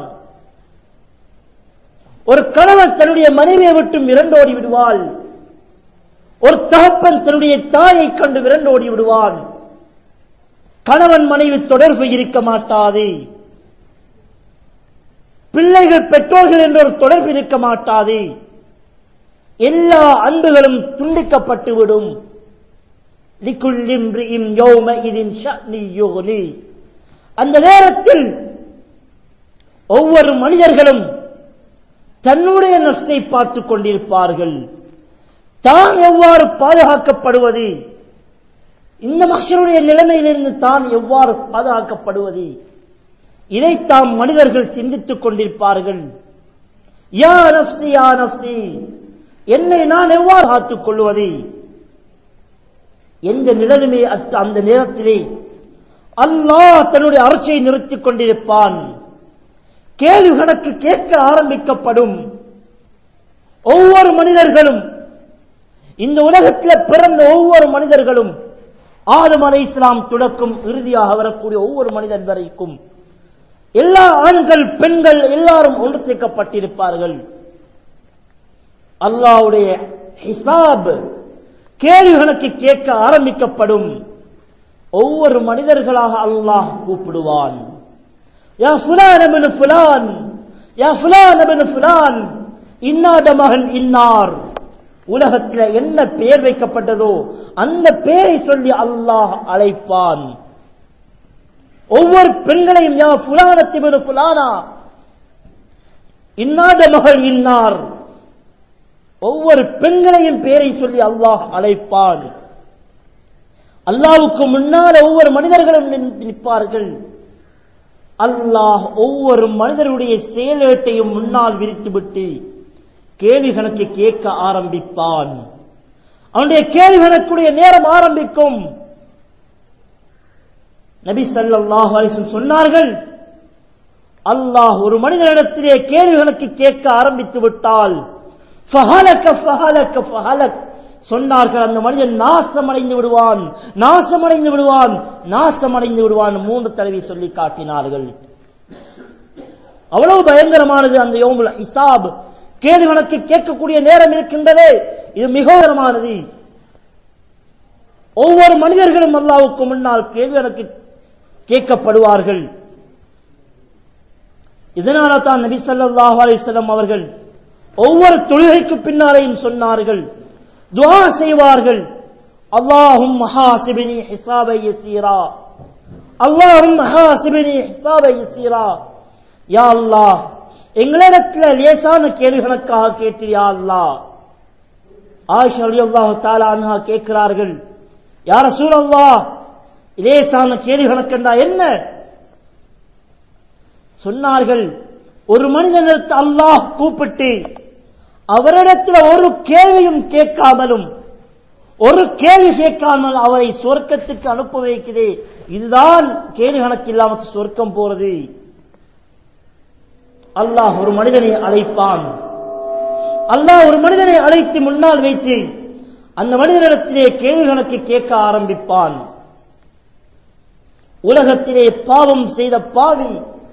ஒரு கணவன் தன்னுடைய மனைவியை விட்டும் இரண்டோடி விடுவாள். ஒரு தகப்பன் தன்னுடைய தாயை கண்டு இரண்டோடி விடுவான். கணவன் மனைவி தொடர்பு இருக்க மாட்டாது. பிள்ளைகள் பெற்றோர்கள் என்ற ஒரு தொடர்பு இருக்க மாட்டாது. எல்லா அன்புகளும் துண்டிக்கப்பட்டுவிடும். அந்த நேரத்தில் ஒவ்வொரு மனிதர்களும் தன்னுடைய நப்சை பார்த்துக் கொண்டிருப்பார்கள். தான் எவ்வாறு பாதுகாக்கப்படுவது, இந்த மஹ்ஷருடைய நிலைமையிலிருந்து தான் எவ்வாறு பாதுகாக்கப்படுவது, இதைத்தான் மனிதர்கள் சிந்தித்துக் கொண்டிருப்பார்கள். யா நப்சி யா நப்சி, என்னை நான் எவ்வாறு காத்துக் கொள்வது எந்த நிலைமை அற்ற அந்த நேரத்திலே அல்லாஹ் தன்னுடைய அரசை நிறுத்திக் கொண்டிருப்பான். கேள்வி கணக்கு கேட்க ஆரம்பிக்கப்படும். ஒவ்வொரு மனிதர்களும், இந்த உலகத்தில் பிறந்த ஒவ்வொரு மனிதர்களும், ஆதம் அலைஹிஸ்ஸலாம் தொடக்கம் இறுதியாக வரக்கூடிய ஒவ்வொரு மனிதன் வரைக்கும் எல்லா ஆண்கள் பெண்கள் எல்லாரும் ஒன்று சேர்க்கப்பட்டிருப்பார்கள். அல்லாஹ்வுடைய ஹிசாப் கேள்வி கணக்கு கேட்க ஆரம்பிக்கப்படும். ஒவ்வொரு மனிதர்களாக அல்லாஹ் கூப்பிடுவான். யா ஃபுலான் இப்னு ஃபுலான், யா ஃபுலான் இப்னு ஃபுலான், இன்னாத மகன் இன்னார். உலகத்தில் என்ன பெயர் வைக்கப்பட்டதோ அந்த பெயரை சொல்லி அல்லாஹ் அழைப்பான். ஒவ்வொரு பெண்களையும் யா ஃபுலானத் இப்னு ஃபுலானா, இன்னாத மகள் இன்னார். ஒவ்வொரு பெண்களையும் பெயரை சொல்லி அல்லாஹ் அழைப்பான். அல்லாஹ்வுக்கு முன்னால் ஒவ்வொரு மனிதர்களும் நிற்பார்கள். அல்லாஹ் ஒவ்வொரு மனிதருடைய செயலேட்டையும் முன்னால் விரித்துவிட்டு கேள்வி கணக்கு கேட்க ஆரம்பிப்பான். அவனுடைய கேள்வி கணக்குடைய நேரம் ஆரம்பிக்கும். நபி ஸல்லல்லாஹு அலைஹி வஸல்லம் சொன்னார்கள், அல்லாஹ் ஒரு மனிதனிடத்திலே கேள்வி கணக்கு கேட்க ஆரம்பித்து விட்டால் ஃபஹலக ஃபஹலக ஃபஹலக் சொன்னார்கள், அந்த மனிதன் நாசமடைந்து விடுவான், நாசமடைந்து விடுவான், நாசமடைந்து விடுவான் மூன்று தடவை சொல்லி காட்டினார்கள். அவ்வளவு பயங்கரமானது அந்த யௌமுல் ஹிசாப். கேள்வி கணக்கு கேட்கக்கூடிய நேரம் இருக்கின்றதே, இது மிகவரமானது. ஒவ்வொரு மனிதர்களும் அல்லாஹ்வுக்கு முன்னால் கேள்வி கணக்கு கேட்கப்படுவார்கள். இதனால தான் நபி ஸல்லல்லாஹு அலைஹி வஸல்லம் அவர்கள் ஒவ்வொரு தொழுகைக்கு பின்னாலேயும் சொன்னார்கள், துஆ செய்வார்கள், அல்லாஹும்ம ஹாசிபினி ஹிசாபை யஸீரா, அல்லாஹும்ம ஹாசிபினி ஹிசாபை யஸீரா. யா அல்லாஹ், எங்களிடத்தில் லேசான கேள்வி கணக்காக கேட்டு யா அல்லாஹ். ஆயிஷா ரலியல்லாஹு தஆலா அன்ஹா கேட்கிறார்கள், யா ரசூலல்லாஹ், லேசான கேள்வி கணக்கண்டா என்ன? சொன்னார்கள், ஒரு மனிதனுக்கு அல்லாஹ் கூப்பிட்டு அவரிடத்தில் ஒரு கேள்வியும் கேட்காமலும் ஒரு கேள்வி கேட்காமல் அவரை சொர்க்கத்துக்கு அனுப்ப வைக்கிறே, இதுதான் கேள்வி கணக்கு இல்லாமல் சொர்க்கம் போறது. அல்லாஹ் ஒரு மனிதனை அழைப்பான். அல்லாஹ் ஒரு மனிதனை அழைத்து முன்னால் வைத்து அந்த மனிதனிடத்திலே கேள்வி கணக்கு கேட்க ஆரம்பிப்பான். உலகத்திலே பாவம் செய்த பாவி,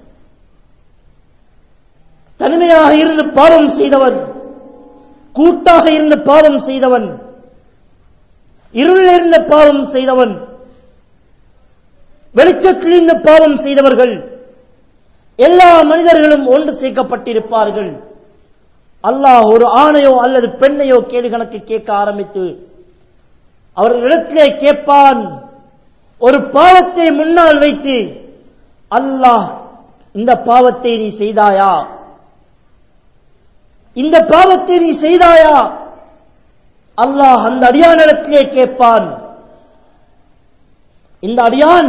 தனிமையாக இருந்து பாவம் செய்தவன், கூட்டாக இருந்து பாவம் செய்தவன், இருளில் இருந்த பாவம் செய்தவன், வெளிச்சத்தில் இருந்து பாவம் செய்தவர்கள், எல்லா மனிதர்களும் ஒன்று சேர்க்கப்பட்டிருப்பார்கள். அல்லாஹ் ஒரு ஆணையோ அல்லது பெண்ணையோ கேள்வி கணக்கு கேட்க ஆரம்பித்து அவர்களிடத்திலே கேட்பான். ஒரு பாவத்தை முன்னால் வைத்து, அல்லாஹ், இந்த பாவத்தை நீ செய்தாயா, இந்த பாவத்தை நீ செய்தாயா? அல்லாஹ் அந்த அடியானிடத்திலே கேட்பான். இந்த அடியான்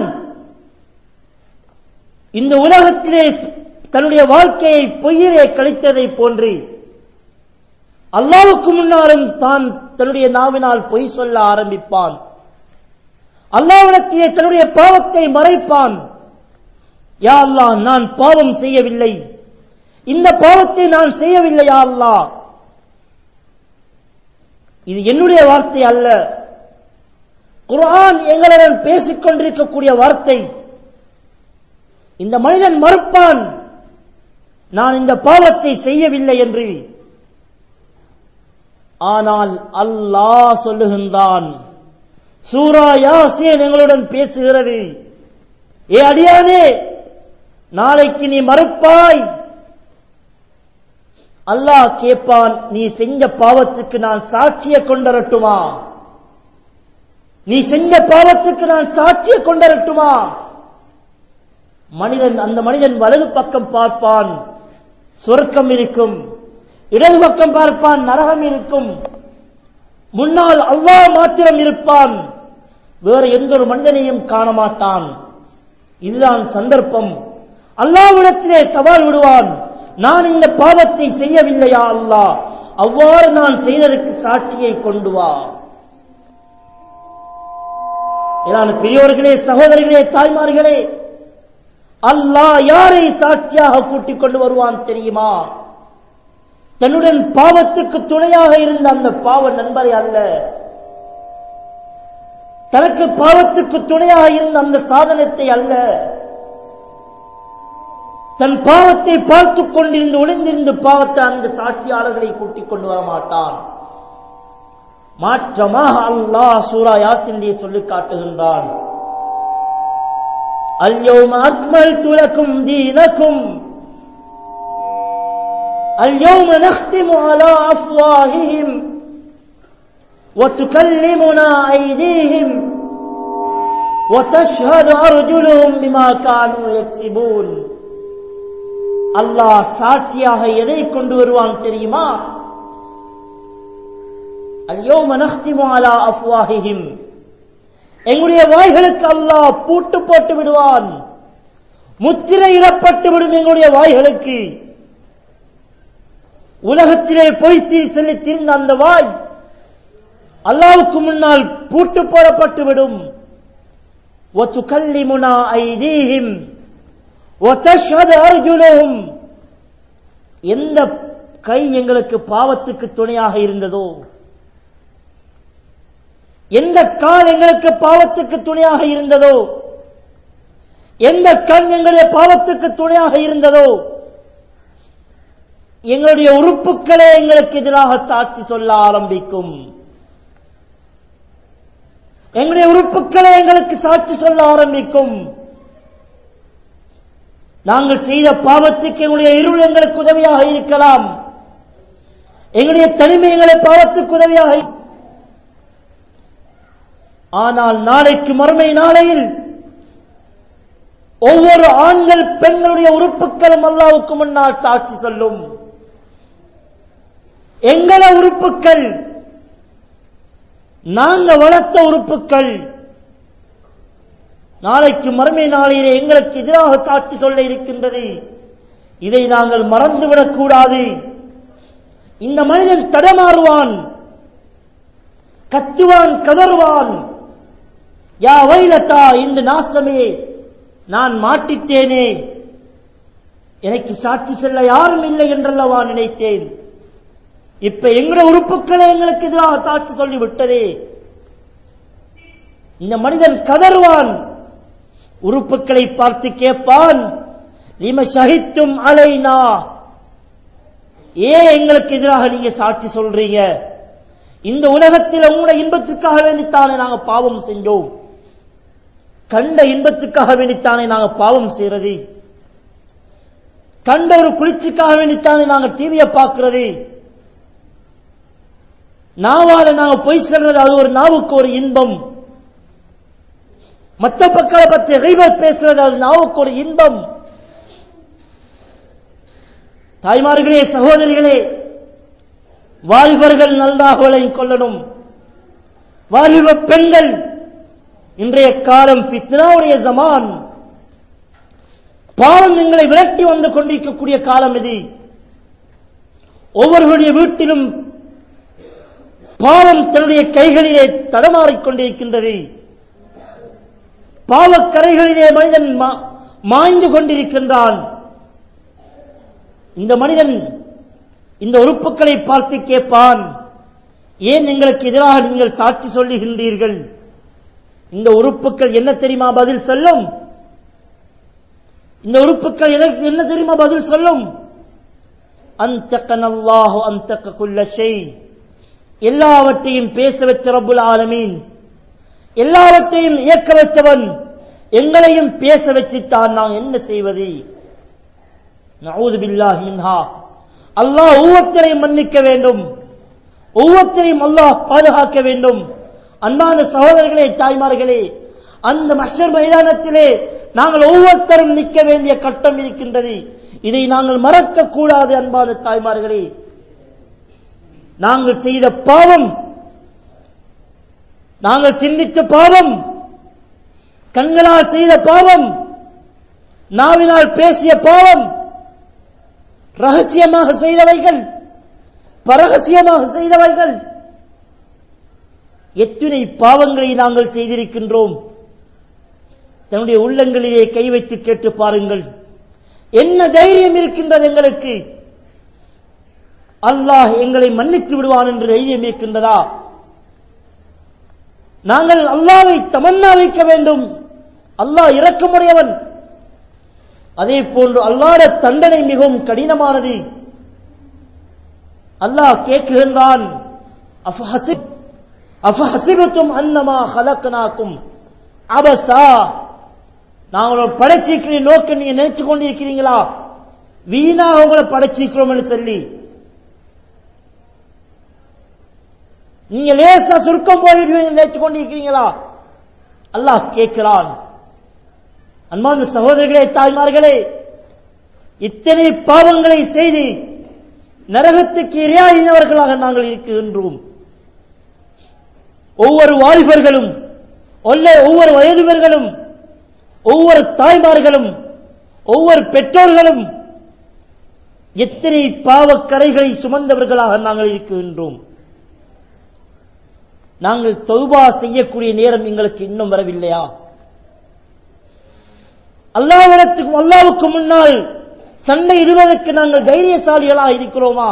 இந்த உலகத்திலே தன்னுடைய வாழ்க்கையை பொய்யிலே கழித்ததை போன்று அல்லாஹ்வுக்கு முன்னாலும் தான் தன்னுடைய நாவினால் பொய் சொல்ல ஆரம்பிப்பான். அல்லாஹ்விடத்திலே தன்னுடைய பாவத்தை மறைப்பான். யா அல்லாஹ், நான் பாவம் செய்யவில்லை, இந்த பாவத்தை நான் செய்யவில்லையா அல்லாஹ்? இது என்னுடைய வார்த்தை அல்ல, குர்ஆன் எங்களுடன் பேசிக் கொண்டிருக்கக்கூடிய வார்த்தை. இந்த மனிதன் மறுப்பான், நான் இந்த பாவத்தை செய்யவில்லை என்று. ஆனால் அல்லாஹ் சொல்லுகின்றான், சூரா யாசீன் எங்களுடன் பேசுகிறது, ஏ அடியானே, நாளைக்கு நீ மறுப்பாய். அல்லாஹ் கேட்பான், நீ செஞ்ச பாவத்துக்கு நான் சாட்சியை கொண்டரட்டுமா? நீ செஞ்ச பாவத்துக்கு நான் சாட்சியை கொண்டரட்டுமா? மனிதன் அந்த மனிதன் வலது பக்கம் பார்ப்பான், சொர்க்கம் இருக்கும். இடது பக்கம் பார்ப்பான், நரகம் இருக்கும். முன்னால் அல்லாஹ் மாத்திரம் இருப்பான், வேறு எந்த ஒரு மனிதனையும் காண மாட்டான். இதுதான் சந்தர்ப்பம். அல்லாஹ்விடத்திலே சவால் விடுவான், நான் இந்த பாவத்தை செய்யவில்லையா அல்லாஹ்? அவ்வாறு நான் செய்ததற்கு சாட்சியை கொண்டு வா. பெரியோர்களே, சகோதரிகளே, தாய்மார்களே, அல்லாஹ் யாரை சாட்சியாக கூட்டிக் கொண்டு வருவான் தெரியுமா? தன்னுடன் பாவத்துக்கு துணையாக இருந்த அந்த பாவ நண்பரை அல்ல, தனக்கு பாவத்துக்கு துணையாக இருந்த அந்த சாதனத்தை அல்ல, தன் பாவத்தை பார்த்துக் கொண்டிருந்து ஒளிந்திருந்து பாவத்தை அந்த சாட்சியாளர்களை கூட்டிக் கொண்டு வர மாட்டான். மாற்றமாக அல்லாஹ் சூரா யாசீனிலே சொல்லி காட்டுகின்றான், அல்யௌம அக்மல்து லகும் தீனகும் اليوم نختم على أفواههم وتكلمنا أيديهم وتشهد أرجلهم بما كانوا يكسبون. அல்லாஹ் சாட்சியாக எதை கொண்டு வருவான் தெரியுமா? اليوم نختم على أفواههم, எங்களுடைய வாய்களுக்கு அல்லாஹ் பூட்டு போட்டு விடுவான், முத்திரையிடப்பட்டு விடும் எங்களுடைய வாய்களுக்கு. உலகத்திலே பொய்த்தி சொல்லி திரிந்த அந்த வாய் அல்லாஹ்வுக்கு முன்னால் பூட்டு போடப்பட்டுவிடும். وَتُكَلِّمُنَا أَيْدِيهِمْ وَتَشْهَدُ أَرْجُلُهُمْ, எந்த கை எங்களுக்கு பாவத்துக்கு துணையாக இருந்ததோ, எந்த கால் எங்களுக்கு பாவத்துக்கு துணையாக இருந்ததோ, எந்த கண் எங்களுடைய பாவத்துக்கு துணையாக இருந்ததோ, எங்களுடைய உறுப்புகளே எங்களுக்கு எதிராக சாட்சி சொல்ல ஆரம்பிக்கும். எங்களுடைய உறுப்புகளே எங்களுக்கு சாட்சி சொல்ல ஆரம்பிக்கும். நாங்கள் செய்த பாவத்துக்கு எங்களுடைய இருள் எங்களுக்கு உதவியாக இருக்கலாம், எங்களுடைய தனிமை எங்களை பாவத்துக்கு உதவியாக. ஆனால் நாளைக்கு மறுமை நாளையில் ஒவ்வொரு ஆண்கள் பெண்களுடைய உறுப்புகளும் அல்லாஹ்வுக்கு முன்னால் சாட்சி சொல்லும். எங்கள உறுப்புகள், நாங்க வளர்த்த உறுப்புகள், நாளைக்கு மறுமை நாளையிலே எங்களுக்கு எதிராக சாட்சி சொல்ல இருக்கின்றது. இதை நாங்கள் மறந்துவிடக் கூடாது. இந்த மனிதன் தடமாறுவான், கத்துவான், கதறுவான், யா வைலதா, இந்த நாசமே, நான் மாட்டிட்டேனே, எனக்கு சாட்சி சொல்ல யாரும் இல்லை என்றல்லவா நினைத்தேன். இப்ப எங்களுடைய உறுப்புகளே எங்களுக்கு எதிராக சாட்சி சொல்லி விட்டதே. இந்த மனிதன் கதறுவான், உறுப்புகளை பார்த்து கேட்பான், லிம ஷஹித்தும் அலைனா, ஏன் எங்களுக்கு எதிராக நீங்க சாட்சி சொல்றீங்க? இந்த உலகத்தில் உங்களுடைய இன்பத்துக்காக வேண்டித்தானே நாங்க பாவம் செஞ்சோம், கண்ட இன்பத்துக்காக வேண்டித்தானே நாங்க பாவம் செய்யறது, கண்ட ஒரு குளிர்ச்சிக்காக வேண்டித்தானே நாங்க டிவியை பார்க்கிறது, நாவால நாங்க பொய் சொல்றது, அது ஒரு நாவுக்கு ஒரு இன்பம், மற்ற மக்களை பற்றி கிய்பத் பேசுறது, அது நாவுக்கு ஒரு இன்பம். தாய்மார்களே, சகோதரிகளே, வாலிபர்கள் நல்லாக விளங்கிக் கொள்ளணும். வாலிப பெண்கள், இன்றைய காலம் ஃபித்னாவுடைய ஜமான், பாவம் எங்களை விரட்டி வந்து கொண்டிருக்கக்கூடிய காலம் இது. ஒவ்வொருவருடைய வீட்டிலும் பாவம் தன்னுடைய கைகளிலே தடமாறிக் கொண்டிருக்கின்றது. பாவக்கரைகளிலே மனிதன் மாய்ந்து கொண்டிருக்கின்றான். இந்த மனிதன் இந்த உறுப்புகளை பார்த்து கேட்பான், ஏன் எங்களுக்கு எதிராக நீங்கள் சாட்சி சொல்லுகின்றீர்கள்? இந்த உறுப்புகள் என்ன தெரியுமா பதில் சொல்லும்? இந்த உறுப்புகள் என்ன தெரியுமா பதில் சொல்லும்? அன்தகனல்லாஹு அன்தக குல்ல ஷை, எல்லாவற்றையும் பேச வச்ச ரப்புல் ஆலமீன், எல்லாவற்றையும் இயக்க வச்சவன் எங்களையும் பேச வச்சிட்டான், நான் என்ன செய்வது? நஊது பில்லாஹி மின்ஹா. அல்லாஹ் ஒவ்வொருத்தரையும் மன்னிக்க வேண்டும், ஒவ்வொருத்தரையும் அல்லாஹ் பாதுகாக்க வேண்டும். அன்பான சகோதரர்களே, தாய்மார்களே, அந்த மஹ்ஷர் மைதானத்திலே நாங்கள் ஒவ்வொருத்தரும் நிற்க வேண்டிய கட்டம் இருக்கின்றது. இதை நாங்கள் மறக்க கூடாது. அன்பான தாய்மார்களே, நாங்கள் செய்த பாவம், நாங்கள் சிந்தித்த பாவம், கண்களால் செய்த பாவம், நாவினால் பேசிய பாவம், ரகசியமாக செய்தவைகள், பரகசியமாக செய்தவைகள், எத்தனை பாவங்களை நாங்கள் செய்திருக்கின்றோம். தன்னுடைய உள்ளங்களிலே கை வைத்து கேட்டு பாருங்கள், என்ன தைரியம் இருக்கின்றது எங்களுக்கு? அல்லாஹ் எங்களை மன்னித்து விடுவான் என்று தைரியம் இருக்கின்றதா? நாங்கள் அல்லாஹ்வை தமன்னா வைக்க வேண்டும். அல்லாஹ் இரக்கமுடையவன். அதே போன்று அல்லாஹ்வுடைய தண்டனை மிகவும் கடினமானது. அல்லாஹ் கேட்கின்றான், அஃபஹஸிப் அஃபஹஸிபதும் அன்னமா ஹலக்னாக்கும் அபஸா, நாங்கள் படைச்சிருக்கிற நோக்கம் நீங்க நினைச்சு கொண்டிருக்கிறீங்களா? வீணாக உங்களை படைச்சிருக்கிறோம் என்று சொல்லி நீங்க லேசா சுருக்கம் போயிடுவீங்க நினைச்சு கொண்டிருக்கிறீங்களா? அல்லாஹ் கேட்கிறான். அன்பான சகோதரர்களே, தாய்மார்களே, இத்தனை பாவங்களை செய்து நரகத்துக்கு இரையாயினவர்களாக நாங்கள் இருக்கின்றோம். ஒவ்வொரு வாலிபர்களும், ஒவ்வொரு வயதுவர்களும், ஒவ்வொரு தாய்மார்களும், ஒவ்வொரு பெற்றோர்களும் எத்தனை பாவக்கரைகளை சுமந்தவர்களாக நாங்கள் இருக்கின்றோம். நாங்கள் தௌபா செய்யக்கூடிய நேரம் எங்களுக்கு இன்னும் வரவில்லையா? அல்லாஹ்விடத்துக்கும் அல்லாஹ்வுக்கு முன்னால் சண்டை இடுவதற்கு நாங்கள் தைரியசாலிகளாக இருக்கிறோமா?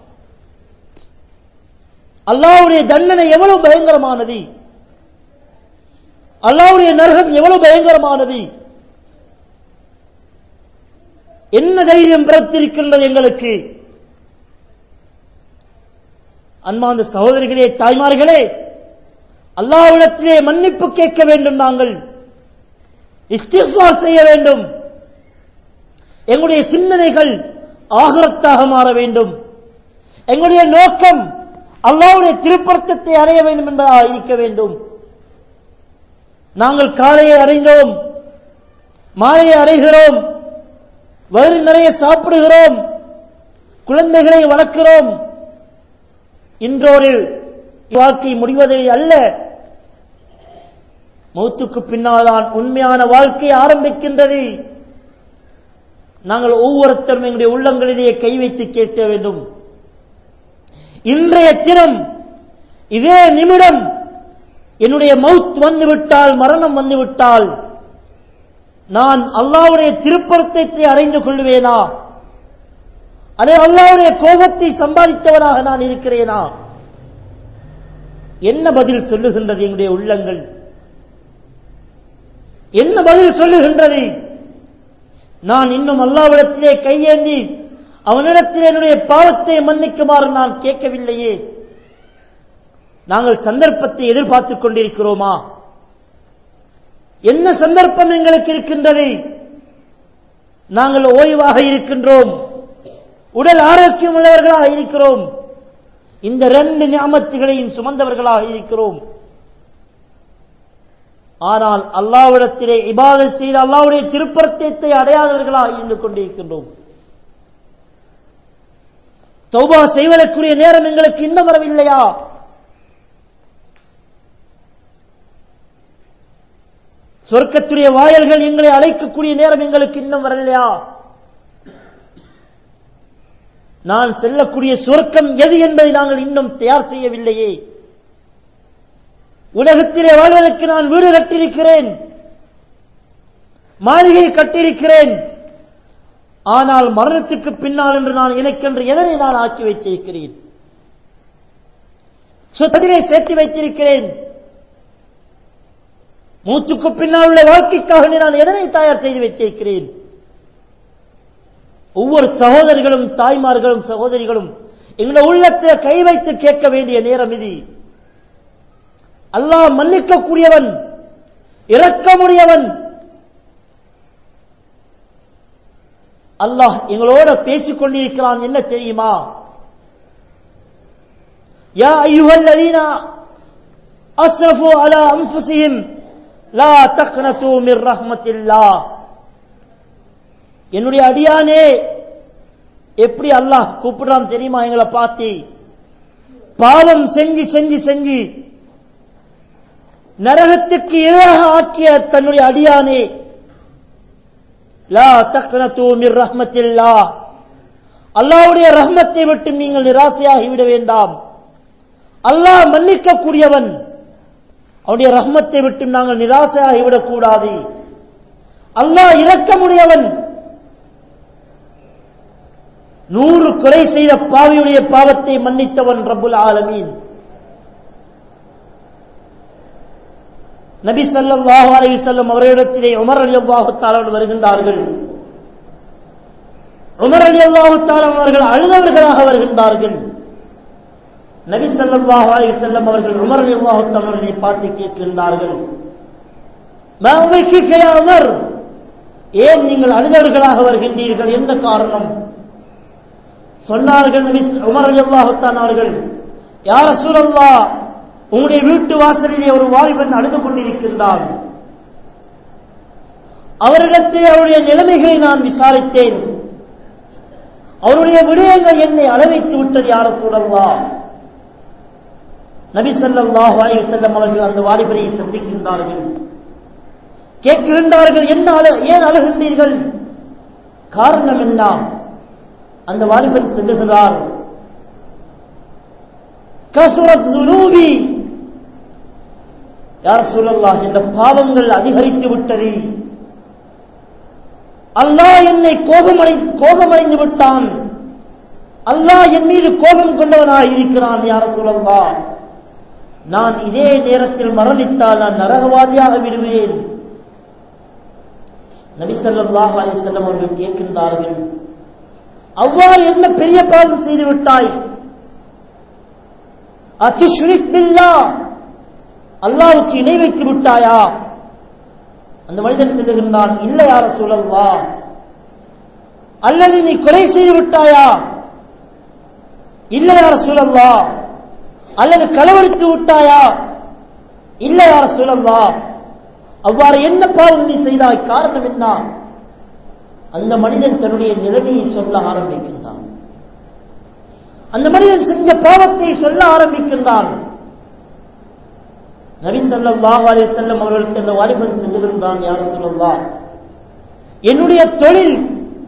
அல்லாஹ்வுடைய தண்டனை எவ்வளவு பயங்கரமானது, அல்லாஹ்வுடைய நரகம் எவ்வளவு பயங்கரமானது. என்ன தைரியம் பிறத்திருக்கின்றது எங்களுக்கு? அன்பார்ந்த சகோதரிகளே, தாய்மார்களே, அல்லாஹ்விடத்திலே மன்னிப்பு கேட்க வேண்டும். நாங்கள் இஸ்திக்ஃபார் செய்ய வேண்டும். எங்களுடைய சிந்தனைகள் ஆகிரத்தாக மாற வேண்டும். எங்களுடைய நோக்கம் அல்லாஹ்வுடைய திருப்பொருத்தத்தை அடைய வேண்டும் என்பதாக இருக்க வேண்டும். நாங்கள் காலையை அடைந்தோம், மாலையை அடைகிறோம், வயிறு நிறைய சாப்பிடுகிறோம், குழந்தைகளை வளர்க்கிறோம். இன்றொரு வாழ்க்கை முடிவதை அல்ல, மௌத்துக்கு பின்னால்தான் உண்மையான வாழ்க்கை ஆரம்பிக்கின்றது. நாங்கள் ஒவ்வொருத்தரும் எங்களுடைய உள்ளங்களிலேயே கை வைத்து கேட்க வேண்டும். இன்றைய தினம், இதே நிமிடம் என்னுடைய மவுத் வந்துவிட்டால், மரணம் வந்துவிட்டால், நான் அல்லாஹ்வுடைய திருப்பொருத்தத்தை அடைந்து கொள்வேனா? அதே அல்லாஹ்வுடைய கோபத்தை சம்பாதித்தவனாக நான் இருக்கிறேனா? என்ன பதில் சொல்லுகின்றது எங்களுடைய உள்ளங்கள்? என்ன பதில் சொல்லுகின்றது? நான் இன்னும் அல்லாஹ்விடத்திலே கையேந்தி அவனிடத்தில் என்னுடைய பாவத்தை மன்னிக்குமாறு நான் கேட்கவில்லையே. நாங்கள் சந்தர்ப்பத்தை எதிர்பார்த்துக் கொண்டிருக்கிறோமா? என்ன சந்தர்ப்பம் எங்களுக்கு இருக்கின்றது? நாங்கள் ஓய்வாக இருக்கின்றோம், உடல் ஆரோக்கியம் உள்ளவர்களாக இருக்கிறோம், இந்த ரெண்டு நியமத்துகளையும் சுமந்தவர்களாக இருக்கிறோம். ஆனால் அல்லாஹ்விடத்திலே இபாதத் செய்து அல்லாஹ்வுடைய திருப்பொருத்தத்தை அடையாதவர்களாக இருந்து கொண்டிருக்கின்றோம். தௌபா செய்வதற்குரிய நேரம் எங்களுக்கு இன்னும் வரவில்லையா? சொர்க்கத்துடைய வாயல்கள் எங்களை அழைக்கக்கூடிய நேரம் எங்களுக்கு இன்னும் வரலையா? நான் செல்லக்கூடிய சொர்க்கம் எது என்பதை நாங்கள் இன்னும் தயார் செய்யவில்லையே. உலகத்திலே வாழ்வதற்கு நான் வீடு கட்டியிருக்கிறேன், மாளிகை கட்டியிருக்கிறேன், ஆனால் மரணத்துக்கு பின்னால் என்று நான் எனக்கென்று எதனை நான் ஆக்கி வைத்திருக்கிறேன், சொத்திலே சேர்த்து வைத்திருக்கிறேன். மூச்சுக்கு பின்னால் உள்ள வாழ்க்கைக்காக நான் எதனை தயார் செய்து வைத்திருக்கிறேன். ஒவ்வொரு சகோதரிகளும் தாய்மார்களும் சகோதரிகளும் எங்களுடைய உள்ளத்தில் கை வைத்து கேட்க வேண்டிய நேரம் இது. அல்லாஹ் மன்னிக்கக்கூடியவன், இரக்கமுடையவன். அல்லாஹ் எங்களோட பேசிக் கொண்டிருக்கிறான். என்ன தெரியுமா? யா அய்யுஹல்லதீன அஸ்ரஃபு அலா அன்ஃபுஸிஹிம் லா தக்னது மிர் ரஹ்மத்தில்லாஹ். என்னுடைய அடியானே, எப்படி அல்லாஹ் கூப்பிடுறான் தெரியுமா? எங்களை பார்த்து பாவம் செஞ்சு செஞ்சு செஞ்சு நரகத்துக்கு இரையாக ஆக்கிய தன்னுடைய அடியானே, லா தக்னது மிர் ரஹ்மத்தில்லாஹ், அல்லாஹ்வுடைய ரஹ்மத்தை விட்டு நீங்கள் நிராசையாகி விட வேண்டாம். அல்லாஹ் மன்னிக்க கூடியவன், அவருடைய ரஹ்மத்தை விட்டு நாங்கள் நிராசையாகிவிடக் கூடாது. அல்லாஹ் இரக்கமுடையவன். நூறு கொலை செய்த பாவியுடைய பாவத்தை மன்னித்தவன் ரப்புல் ஆலமீன். நபி ஸல்லல்லாஹு அலைஹி வஸல்லம் அவர்களிடத்திலே உமர் ரலியல்லாஹு தஆலா வருகின்றார்கள். உமர் ரலியல்லாஹு தஆலா அவர்கள் அழுதவர்களாக வருகின்றார்கள். நபி ஸல்லல்லாஹு அலைஹி வஸல்லம் அவர்கள் உமர் ரலியல்லாஹு தஆலா அவர்களை பார்த்து கேட்கின்றார்கள், மா உபைகிக யா உமர், ஏன் நீங்கள் அழுதவர்களாக வருகின்றீர்கள், என்ன காரணம்? சொன்னார்கள் நபி உமர் ரலியல்லாஹு தஆலா அவர்கள், யா ரசூலல்லாஹ், உங்களுடைய வீட்டு வாசலிலே ஒரு வாலிபன் அழுது கொண்டிருக்கின்றான். அவரிடத்தில் அவருடைய நிலைமைகளை நான் விசாரித்தேன். அவருடைய விடயங்கள் என்னை அளவைத்து விட்டது. யா ரசூலல்லாஹ், நபி ஸல்லல்லாஹு அலைஹி வஸல்லம் அவர்கள் அந்த வாலிபரை சந்திக்கின்றார்கள். கேட்கின்றார்கள், என்ன ஏன் அழுகின்றீர்கள், காரணம் என்ன? அந்த வாலிபன் சொல்லுகிறார், கஸரத் ஸுனூபி, யா ரசூலல்லாஹ், இந்த பாவங்கள் அதிகரித்து விட்டது. அல்லாஹ் என்னை கோபமடை கோபமடைந்து விட்டான். அல்லாஹ் என் மீது கோபம் கொண்டவனாய் இருக்கிறான். யா ரசூலல்லாஹ், நான் இதே நேரத்தில் மரணித்தால் நான் நரகவாதியாக விடுவேன். நபி ஸல்லல்லாஹு அலைஹி வஸல்லம் அவர்கள் கேட்கின்றார்கள், அவ்வாறு என்ன பெரிய பாவம் செய்து விட்டாய்? அத்துஷ்ரிக் பில்லாஹ், அல்லாஹ்வுக்கு இணை வைத்து விட்டாயா? அந்த மனிதன் சொல்லுகின்றான், இல்லை யா ரசூலல்லாஹ். அல்லது நீ கொலை செய்து விட்டாயா? இல்லை யா ரசூலல்லாஹ். அல்லது களவெடுத்து விட்டாயா? இல்லை யா ரசூலல்லாஹ். அவ்வாறு என்ன பாவம் நீ செய்தாய், காரணம் என்ன? அந்த மனிதன் தன்னுடைய நிலைமையை சொல்ல ஆரம்பிக்கின்றான். அந்த மனிதன் செஞ்ச பாவத்தை சொல்ல ஆரம்பிக்கின்றான். நபி ஸல்லல்லாஹு அலைஹி வஸல்லம் அவர்களுக்கு அந்த வாலிபன் சொல்லுகின்றான், யா ரசூலல்லாஹ், என்னுடைய தொழில்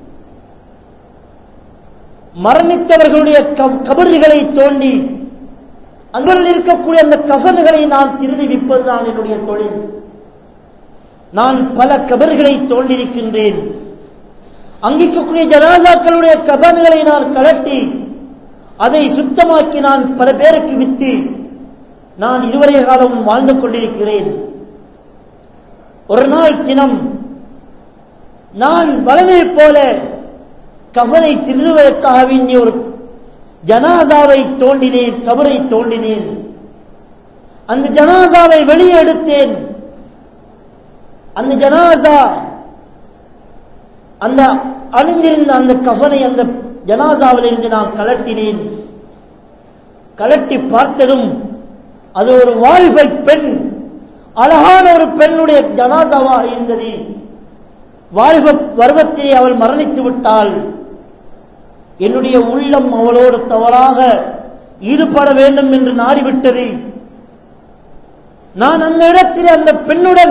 மரணித்தவர்களுடைய கபறுகளை தோண்டி அங்குள்ள இருக்கக்கூடிய அந்த கஃன்களை நான் திருடி விற்பதுதான் என்னுடைய தொழில். நான் பல கபறுகளை தோண்டிருக்கின்றேன். அங்கிருக்கக்கூடிய ஜனாசாக்களுடைய கபறுகளை நான் கலட்டி அதை சுத்தமாக்கி நான் பல பேருக்கு விற்று நான் இதுவரை காலம் வாழ்ந்து கொண்டிருக்கிறேன். ஒரு நாள் தினம் நான் வளமை போல கஃனை திருடுவதற்காக வேண்டிய ஒரு ஜனாசாவை தோண்டினேன், கபரை தோண்டினேன். அந்த ஜனாசாவை வெளியே எடுத்தேன். அந்த ஜனாசா அந்த அணிந்திருந்த அந்த கஃனை அந்த ஜனாசாவிலிருந்து நான் கலட்டினேன். கலட்டி பார்த்ததும் அது ஒரு வாலிப பெண், அழகான ஒரு பெண்ணுடைய ஜனாசாவாக இருந்தது. வாலிப பருவத்திலே அவள் மரணித்து விட்டாள். என்னுடைய உள்ளம் அவளோடு தவறாக ஈடுபட வேண்டும் என்று நாடிவிட்டது. நான் அந்த இடத்திலே அந்த பெண்ணுடன்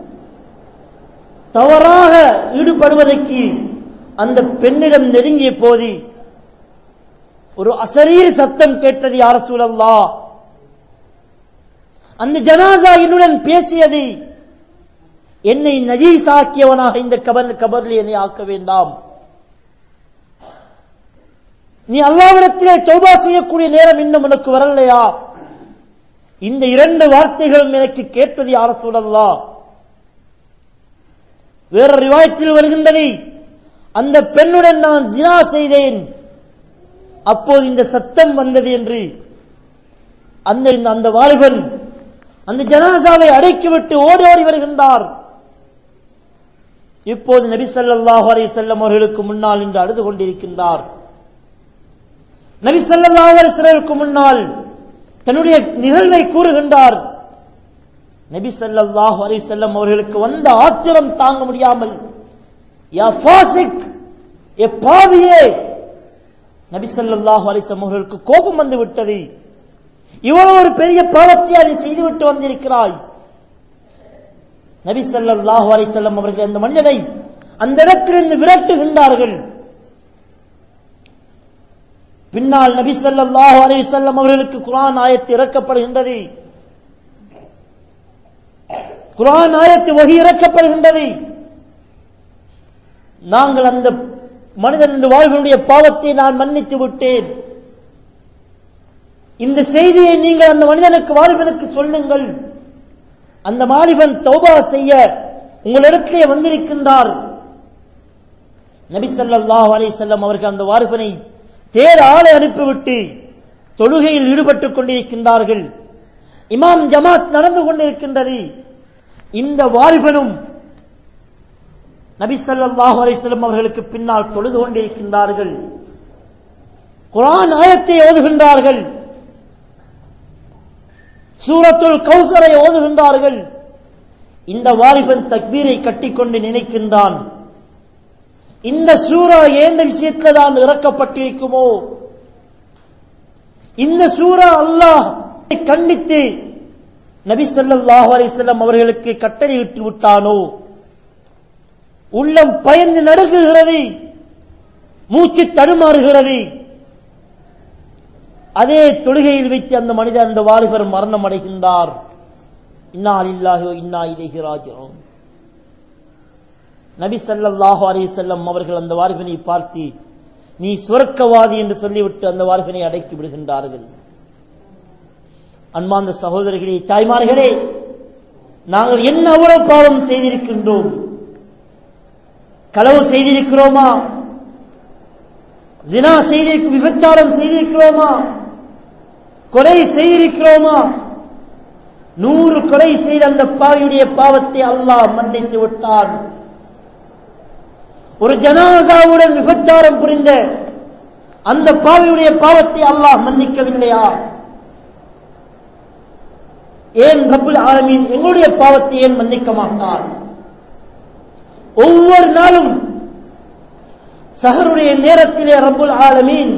தவறாக ஈடுபடுவதற்கு அந்த பெண்ணிடம் நெருங்கிய போது ஒரு அசரீர் சத்தம் கேட்டது, யா ரசூலல்லாஹ். அந்த ஜனாசா என்னுடன் பேசியது, என்னை நஜீஸாக்கியவனாக இந்த கபர் கபரில் என்னை ஆக்க வேண்டாம். நீ அல்லாஹ்விடத்திலே தௌபா செய்யக்கூடிய நேரம் இன்னும் உனக்கு வரலையா? இந்த இரண்டு வார்த்தைகளும் எனக்கு கேட்பது யார் ரசூலல்லாஹ்? வேற ரிவாயத்தில் வருகின்றது, அந்த பெண்ணுடன் நான் ஜினா செய்தேன், அப்போது இந்த சத்தம் வந்தது என்று அந்த அந்த வாலிபன் அந்த ஜனாசாவை அடக்கிவிட்டு ஓடி ஓடி வருகின்றார். இப்போது நபி ஸல்லல்லாஹு அலைஹி வஸல்லம் அவர்களுக்கு முன்னால் நின்று அழுது கொண்டிருக்கின்றார். நபி ஸல்லல்லாஹு அலைஹி வஸல்லம் முன்னால் தன்னுடைய நிகழ்வை கூறுகின்றார். நபி ஸல்லல்லாஹு அலைஹி வஸல்லம் அவர்களுக்கு வந்த ஆத்திரம் தாங்க முடியாமல், யா ஃபாசிக், ஏ பாவியே, நபி ஸல்லல்லாஹு அலைஹி வஸல்லம் அவர்களுக்கு கோபம் வந்து விட்டது. இவ்வளவு ஒரு பெரிய பாவத்தை நீ செய்துவிட்டு வந்திருக்கிறாய். நபி ஸல்லல்லாஹு அலைஹி வஸல்லம் அவர்கள் அந்த மனிதனை அந்த இடத்திலிருந்து விரட்டுகின்றார்கள். பின்னால் நபி ஸல்லல்லாஹு அலைஹி வஸல்லம் அவர்களுக்கு குர்ஆன் ஆயத்து இறக்கப்படுகின்றது. குர்ஆன் ஆயத்து வஹி இறக்கப்படுகின்றது. நாங்கள் அந்த மனிதன் வாழ்வுடைய பாவத்தை நான் மன்னித்து விட்டேன், இந்த செய்தியை நீங்கள் அந்த மனிதனுக்கு வாலிபனுக்கு சொல்லுங்கள், அந்த வாலிபன் தௌபா செய்ய உங்களிடத்திலே வந்திருக்கின்றார். நபி ஸல்லல்லாஹு அலைஹி வஸல்லம் அவர்கள் அந்த வாலிபனை தேர் ஆளை அனுப்பிவிட்டு தொழுகையில் ஈடுபட்டுக் கொண்டிருக்கின்றார்கள். இமாம் ஜமாத் நடந்து கொண்டிருக்கின்றது. இந்த வாலிபனும் நபி ஸல்லல்லாஹு அலைஹி வஸல்லம் அவர்களுக்கு பின்னால் தொழுது கொண்டிருக்கின்றார்கள். குர்ஆன் ஆயத்தை ஓதுகின்றார்கள், சூரத்துல் கௌசரை ஓதுகின்றார்கள். இந்த வாலிபன் தக்பீரை கட்டிக்கொண்டு நினைக்கின்றான், இந்த சூரா எந்த விஷயத்தில் தான் இறக்கப்பட்டிருக்குமோ, இந்த சூரா அல்லாஹ் கண்டித்து நபி ஸல்லல்லாஹு அலைஹி வஸல்லம் அவர்களுக்கு கட்டளையிட்டு விட்டானோ, உள்ளம் பயந்து நடுங்குகிறது, மூச்சு தடுமாறுகிறது. அதே தொழுகையில் வைத்து அந்த மனிதர் அந்த வாலிபர் மரணம் அடைகின்றார். இன்னா லில்லாஹி வ இன்னா இலைஹி ராஜிஊன். நபி ஸல்லல்லாஹு அலைஹி வஸல்லம் அவர்கள் அந்த வாலிபனை பார்த்து நீ சுவர்க்கவாதி என்று சொல்லிவிட்டு அந்த வாலிபனை அடக்கி விடுகின்றார்கள். அன்பார்ந்த சகோதரர்களே, தாய்மார்களே, நாங்கள் என்ன அவ்வளவு பாவம் செய்திருக்கின்றோம்? களவு செய்திருக்கிறோமா? ஜினா செய்திருக்க விபச்சாரம் செய்திருக்கிறோமா? கொலை செய்திருக்கிறோமா? நூறு கொலை செய்த அந்த பாவியுடைய பாவத்தை அல்லாஹ் மன்னித்து விட்டான். ஒரு ஜனாசாவுடன் விபச்சாரம் புரிந்த அந்த பாவியுடைய பாவத்தை அல்லாஹ் மன்னிக்கவில்லையா? ஏன் ரப்புல் ஆலமீன் எங்களுடைய பாவத்தை ஏன் மன்னிக்க மாட்டான்? ஒவ்வொரு நாளும் சஹருடைய நேரத்திலே ரப்புல் ஆலமீன்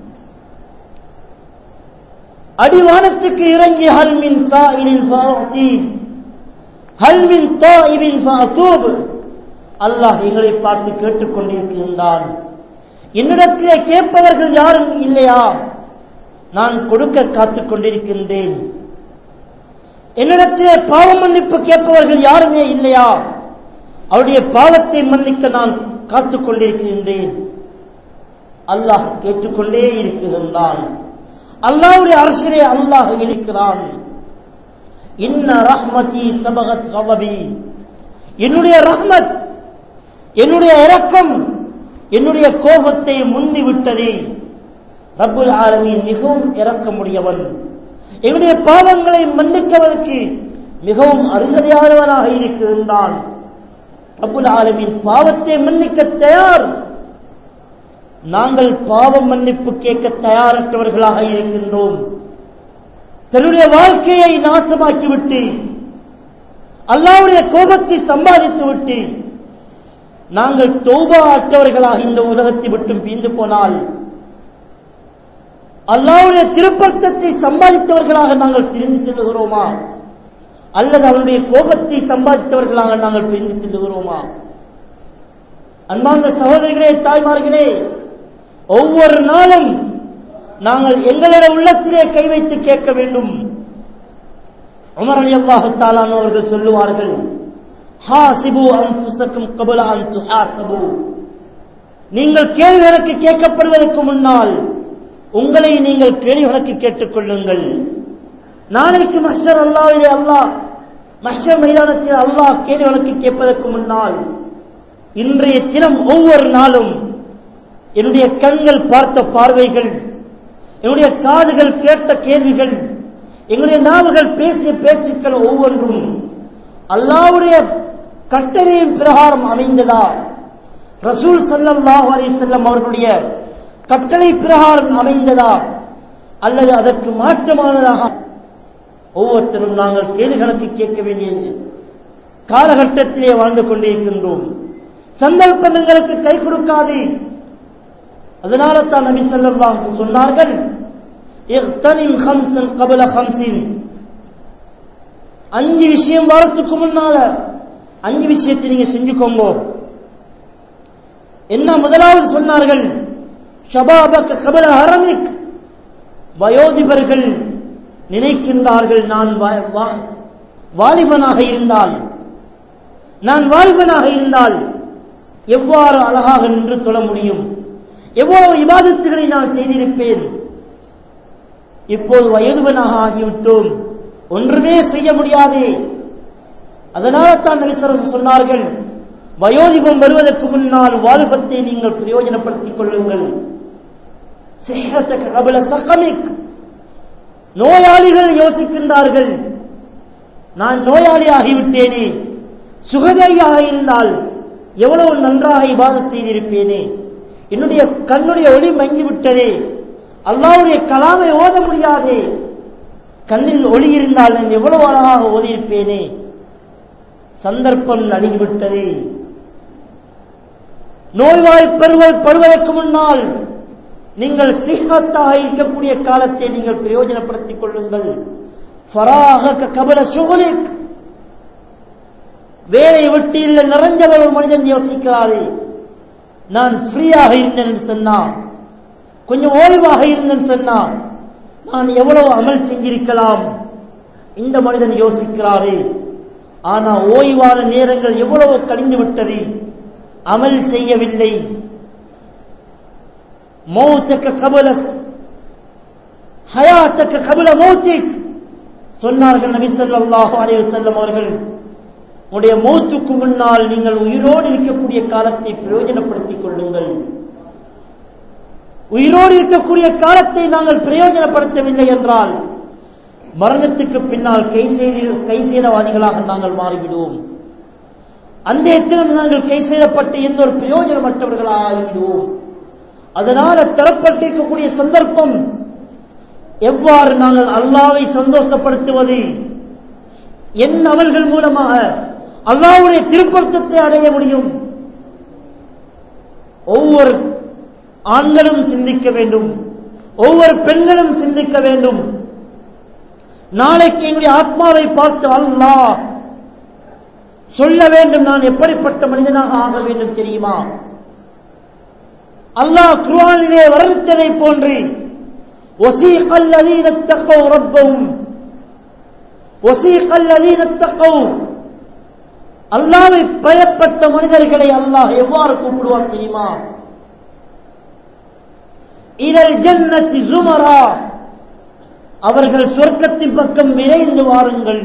அடிவானத்துக்கு இறங்கி ஹல் மின் சாயிலின் ஃபஅதி ஹல் மின் தாயிபின் ஃபஅதூப், அல்லாஹ் எங்களை பார்த்து கேட்டுக் கொண்டிருக்கின்றான், என்னிடத்திலே கேட்பவர்கள் யாரும் இல்லையா? நான் கொடுக்க காத்துக் கொண்டிருக்கின்றேன். என்னிடத்திலே பாவ மன்னிப்பு கேட்பவர்கள் யாருமே இல்லையா? அவருடைய பாவத்தை மன்னிக்க நான் காத்துக் கொண்டிருக்கின்றேன். அல்லாஹ் கேட்டுக்கொண்டே இருக்கின்றான். அல்லாஹ்வுடைய அர்ஷிலே அல்லாஹ் இருக்கிறான். இன்ன ரஹ்மதி சபகத் கதபி, என்னுடைய ரஹ்மத், என்னுடைய இரக்கம் என்னுடைய கோபத்தை முந்தி விட்டது. ரப்புல் ஆலமீன் மிகவும் இரக்கமுடையவன், என்னுடைய பாவங்களை மன்னிப்பதற்கு மிகவும் அருகதையானவனாக இருக்கின்றான். ரப்புல் ஆலமீன் பாவத்தை மன்னிக்க தயார். நாங்கள் பாவம் மன்னிப்பு கேட்க தயாரற்றவர்களாக இருக்கின்றோம். தன்னுடைய வாழ்க்கையை நாசமாக்கிவிட்டு அல்லாஹ்வுடைய கோபத்தை சம்பாதித்து விட்டு நாங்கள் தௌபா அற்றவர்களாக இந்த உலகத்தை விட்டும் பீந்து போனால் அல்லாஹ்வுடைய திருப்பத்தத்தை சம்பாதித்தவர்களாக நாங்கள் திரிந்து செல்லுகிறோமா, அல்லது அவருடைய கோபத்தை சம்பாதித்தவர்களாக நாங்கள் பிரிந்து செல்லுகிறோமா? அன்பார்ந்த சகோதரிகளே, தாய்மார்களே, ஒவ்வொரு நாளும் நாங்கள் எங்களுடைய உள்ளத்திலே கை வைத்து கேட்க வேண்டும். உமர் ரலியல்லாஹு தஆலா அவர்கள் சொல்லுவார்கள், ஹாசிபு அன்ஃபுஸக்கும் கப்ல அன் துஹாஸபு, நீங்கள் கேள்வி எனக்கு கேட்கப்படுவதற்கு முன்னால் உங்களை நீங்கள் கேள்வி கணக்கு கேட்டுக் கொள்ளுங்கள். நாளைக்கு மஹ்ஷர் அல்லாஹ்விலே அல்லாஹ் மஹ்ஷர் மைதானத்தில் அல்லாஹ் கேள்வி கணக்கு கேட்பதற்கு முன்னால் இன்றைய தினம் ஒவ்வொரு நாளும் என்னுடைய கண்கள் பார்த்த பார்வைகள், என்னுடைய காதுகள் கேட்ட கேள்விகள், எங்களுடைய நாவுகள் பேசிய பேச்சுக்கள் ஒவ்வொன்றும் அல்லாஹ்வுடைய கட்டளையின் பிரகாரம் அமைந்ததா, ரசூல் ஸல்லல்லாஹு அலைஹி வஸல்லம் அவர்களுடைய கட்டளை பிரகாரம் அமைந்ததா, அல்லது அதற்கு மாற்றமானதாக ஒவ்வொருத்தரும் நாங்கள் கேள்வி கணக்கு கேட்க வேண்டிய காலகட்டத்திலே வாழ்ந்து கொண்டிருக்கின்றோம். சந்தர்ப்பம் எங்களுக்கு கை கொடுக்காது. அதனால தான் நபி ஸல்லல்லாஹு அலைஹி வஸல்லம் சொன்னார்கள், இக்தனிம் ஹம்ஸன் கப்ல ஹம்ஸின், அஞ்சு விஷயம் வரத்துக்கு முன்னால அஞ்சு விஷயத்தை நீங்க செஞ்சுக்கோங்க. என்ன? முதலாவது சொன்னார்கள், ஷபாபக கப்ல ஹரமிக், வயோதிபர்கள் நினைக்கின்றார்கள், நான் வாலிபனாக இருந்தால் நான் வாலிபனாக இருந்தால் எவ்வாறு அழகாக நின்று தொழ முடியும், எவ்வளவு இபாதத்துகளை நான் செய்திருப்பேன். இப்போது வயோதிபனாக ஆகிவிட்டோம், ஒன்றுமே செய்ய முடியாது. அதனால தான் நபி ஸல்லல்லாஹு அலைஹி வஸல்லம் சொன்னார்கள், வயோதிபம் வருவதற்கு முன்னால் வாலிபத்தை நீங்கள் பிரயோஜனப்படுத்திக் கொள்ளுங்கள். சிஹ்ஹதக கப்ல ஸகமிக், நோயாளிகள் யோசிக்கின்றார்கள், நான் நோயாளி ஆகிவிட்டேனே, சுகதையாக இருந்தால் எவ்வளவு நன்றாக இபாதத் செய்திருப்பேனே, என்னுடைய கண்ணுடைய ஒளி மங்கிவிட்டதே, அல்லாஹ்வுடைய கலாமை ஓத முடியாதே, கண்ணில் ஒளி இருந்தால் நான் எவ்வளவு அழகாக ஓதியிருப்பேனே, சந்தர்ப்பம் நடுங்கிவிட்டது. நோய்வாய்ப்பருவல் படுவதற்கு முன்னால் நீங்கள் சிஹத்தாக இருக்கக்கூடிய காலத்தை நீங்கள் பிரயோஜனப்படுத்திக் கொள்ளுங்கள். ஃபராஹக கப்ல ஷுகுலிக், வேலை வெட்டியில் நிறைஞ்சவர் ஒரு மனிதன் யோசிக்கிறாரே, நான் ஃப்ரீயாக இருந்தேன் என்று சொன்னா, கொஞ்சம் ஓய்வாக இருந்தேன் சொன்னா நான் எவ்வளவு அமல் செஞ்சிருக்கலாம். இந்த மனிதன் யோசிக்கிறாரே, ஆனா ஓய்வான நேரங்கள் எவ்வளவு கழிந்து விட்டது, அமல் செய்யவில்லை. மௌத்தக கப்ல ஹயாத்தக கப்ல மௌத்திக் சொன்னார்கள் நபி ஸல்லல்லாஹு அலைஹி வஸல்லம் அவர்கள், உடைய மௌத்துக்கு முன்னால் நீங்கள் உயிரோடு இருக்கக்கூடிய காலத்தை பிரயோஜனப்படுத்திக் கொள்ளுங்கள். உயிரோடு இருக்கக்கூடிய காலத்தை நாங்கள் பிரயோஜனப்படுத்தவில்லை என்றால் மரணத்துக்கு பின்னால் கை கை சேதவாதிகளாக நாங்கள் மாறிவிடுவோம். அந்த இடத்திலும் நாங்கள் கை செய்யப்பட்டு எந்த ஒரு பிரயோஜனமற்றவர்களாக ஆகிவிடுவோம். அதனால தரப்பட்டிருக்கக்கூடிய சந்தர்ப்பம், எவ்வாறு நாங்கள் அல்லாஹ்வை சந்தோஷப்படுத்துவது, என் அமல்கள் மூலமாக அல்லாஹ்வுடைய திருப்பொருத்தத்தை அடைய முடியும். ஒவ்வொரு ஆண்களும் சிந்திக்க வேண்டும், ஒவ்வொரு பெண்களும் சிந்திக்க வேண்டும். நாளைக்கு என்னுடைய ஆத்மாவை பார்த்து அல்லாஹ் சொல்ல வேண்டும், நான் எப்படிப்பட்ட மனிதனாக ஆக வேண்டும் தெரியுமா? அல்லாஹ் குர்ஆனிலே வர்ணித்ததை போன்று وَسِيقَ الَّذِينَ اتَّقَوْا رَبَّهُمْ وَسِيقَ الَّذِينَ اتَّقَوْا, அல்லாஹ்வை பயப்பட்ட மனிதர்களை அல்லாஹ் எவ்வாறு கூப்பிடுவார் தெரியுமா? இலல் ஜன்னத்தி ஸுமரா, அவர்கள் சொர்க்கத்தின் பக்கம் விரைந்து வாருங்கள்.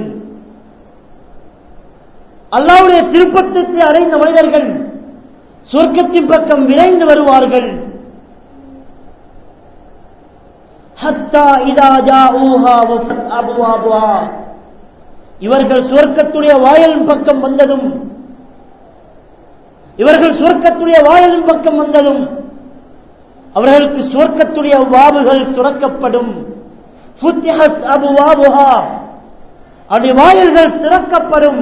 அல்லாஹ்வுடைய திருப்பத்தை அடைந்த மனிதர்கள் சொர்க்கத்தின் பக்கம் விரைந்து வருவார்கள். ஹத்தா இதா ஜாஊஹா வஃபத் அப்வாபுஹா, இவர்கள் சொர்க்கத்துடைய வாயிலின் பக்கம் வந்ததும் இவர்கள் சொர்க்கத்துடைய வாயிலின் பக்கம் வந்ததும் அவர்களுக்கு சொர்க்கத்துடைய வாவுகள் திறக்கப்படும். ஃபுத்திஹத் அப்வாபுஹா, அவருடைய வாயில்கள் திறக்கப்படும்.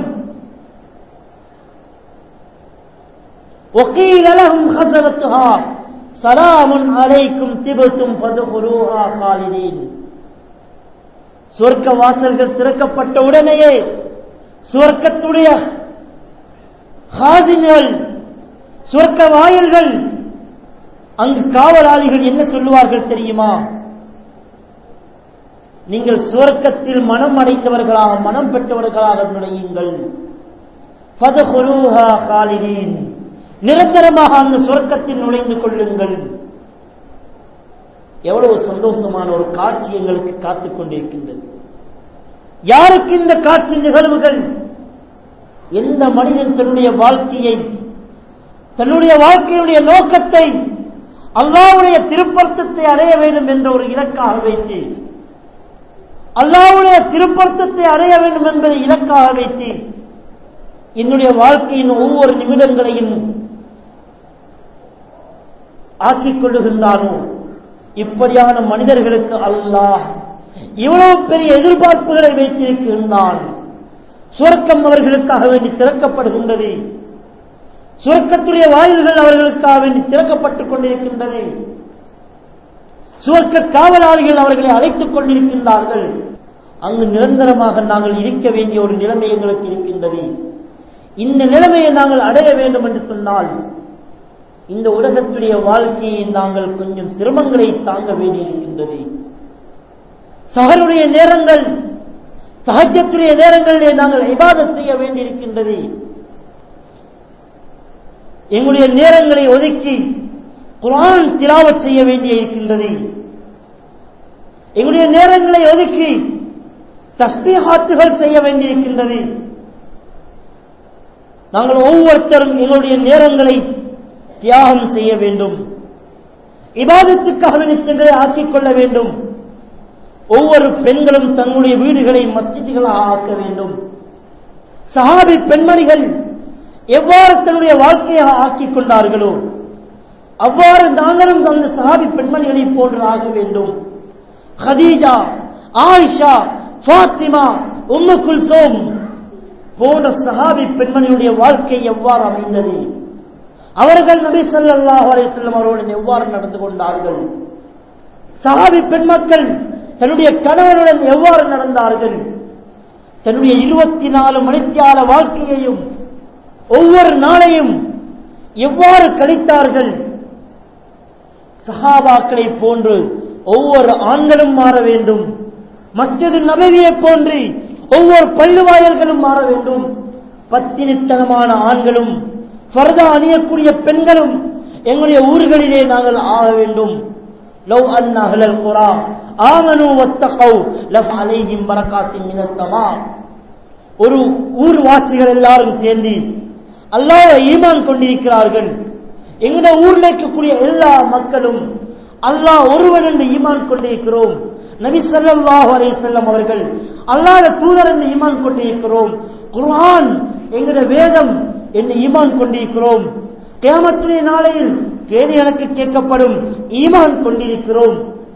وقيل لهم خزنتها سلام عليكم طبتم فادخلوها خالدين, சொர்க்க வாசல்கள் திறக்கப்பட்ட உடனேயே சொர்க்கத்துடைய ஹாஜின்கள், சொர்க்க வாயில்கள், அங்கு காவலாளிகள் என்ன சொல்லுவார்கள் தெரியுமா? நீங்கள் சுவர்க்கத்தில் மனம் அடைந்தவர்களாக, மனம் பெற்றவர்களாக நுழையுங்கள். ஃபத்ஹுலூஹா காலிதீன், நிரந்தரமாக அந்த சுவர்க்கத்தில் நுழைந்து கொள்ளுங்கள். எவ்வளவு சந்தோஷமான ஒரு காட்சி எங்களுக்கு காத்துக் கொண்டிருக்கின்றது. யாருக்கு இந்த காட்சி நிகழ்வுகள்? எந்த மனிதன் தன்னுடைய வாழ்க்கையை, தன்னுடைய வாழ்க்கையுடைய நோக்கத்தை அல்லாஹ்வுடைய திருப்பொருத்தத்தை அடைய வேண்டும் என்ற ஒரு இலக்காக வைத்து, அல்லாஹ்வுடைய திருப்பொருத்தத்தை அடைய வேண்டும் என்பதை இலக்காக வைத்து என்னுடைய வாழ்க்கையின் ஒவ்வொரு நிமிடங்களையும் ஆக்கிக் கொள்ளுகின்றானோ, இப்படியான மனிதர்களுக்கு அல்லாஹ் இவ்வளவு பெரிய எதிர்பார்ப்புகளை வைத்திருக்கின்றான். சுவர்க்கம் அவர்களுக்காக வேண்டி திறக்கப்படுகின்றது. சுவர்க்கத்துடைய வாயில்கள் அவர்களுக்காக வேண்டி திறக்கப்பட்டுக் கொண்டிருக்கின்றது. சுவர்க்க காவலாளிகள் அவர்களை அழைத்துக் கொண்டிருக்கின்றார்கள். அங்கு நிரந்தரமாக நாங்கள் இருக்க வேண்டிய ஒரு நிலைமை எங்களுக்கு இருக்கின்றது. இந்த நிலைமையை நாங்கள் அடைய வேண்டும் என்று சொன்னால் இந்த உலகத்துடைய வாழ்க்கையை நாங்கள் கொஞ்சம் சிரமங்களை தாங்க வேண்டியிருக்கின்றது. சஹருடைய நேரங்கள், தஹஜ்ஜுடைய நேரங்களிலே நாங்கள் இபாதத் செய்ய வேண்டியிருக்கின்றது. எங்களுடைய நேரங்களை ஒதுக்கி குர்ஆன் திலாவத் செய்ய வேண்டியிருக்கின்றது. எங்களுடைய நேரங்களை ஒதுக்கி தஸ்பீஹாத்துகள் செய்ய வேண்டியிருக்கின்றது. நாங்கள் ஒவ்வொருத்தரும் எங்களுடைய நேரங்களை தியாகம் செய்ய வேண்டும். இபாதத்துக்காக நிச்சயங்களை ஆக்கிக் கொள்ள வேண்டும். ஒவ்வொரு பெண்களும் தன்னுடைய வீடுகளை மஸ்ஜிதுகளாக ஆக்க வேண்டும். சஹாபி பெண்மணிகள் எவ்வாறு தன்னுடைய வாழ்க்கையாக ஆக்கிக் கொண்டார்களோ அவ்வாறு நாங்களும் அந்த சஹாபி பெண்மணிகளை போன்று ஆக வேண்டும். Khadija, Aisha, Fatima, Umm Kulthum போன்ற சஹாபி பெண்மணியுடைய வாழ்க்கை எவ்வாறு அமைந்தது, அவர்கள் நபி ஸல்லல்லாஹு அலைஹி வஸல்லம் அவர்களுடன் எவ்வாறு நடந்து கொண்டார்கள், சஹாபி பெண்மக்கள் தன்னுடைய கணவனுடன் எவ்வாறு நடந்தார்கள், தன்னுடைய இருபத்தி நாலு மணித்தியால வாழ்க்கையையும் ஒவ்வொரு நாளையும் எவ்வாறு கழித்தார்கள். சஹாபாக்களை போன்று ஒவ்வொரு ஆண்களும் மாற வேண்டும். மஸ்ஜிது நபவியை போன்று ஒவ்வொரு பள்ளிவாயல்களும் மாற வேண்டும். பத்தினித்தனமான ஆண்களும் ஃபர்தா அணியக்கூடிய பெண்களும் எங்களுடைய ஊர்களிலே நாங்கள் ஆக வேண்டும். லவ் அன்ன அஹ்லல் குரா ஆமனு வத்தகவ் லஃஅலைஹிம் பரகாத்தின் மினஸ் ஸமா. ஒரு ஊர்வாசிகள் எல்லாரும் சேர்ந்து அல்லாஹ்வை ஈமான் கொண்டிருக்கிறார்கள். எங்களுடைய ஊரில் இருக்கக்கூடிய எல்லா மக்களும் அல்லாஹ் ஒருவன் என்று ஈமான் கொண்டிருக்கிறோம். நபி ஸல்லல்லாஹு அலைஹி வஸல்லம் அவர்கள் அல்லாஹ்வுடைய தூதர் என்று ஈமான் கொண்டிருக்கிறோம். குர்ஆன் எங்களுடைய வேதம் என்று ஈமான் கொண்டிருக்கிறோம். கியாமத்துடைய நாளையில் கேள்வி எனக்கு கேட்கப்படும், ஈமான் கொண்டிருக்கிறோம்.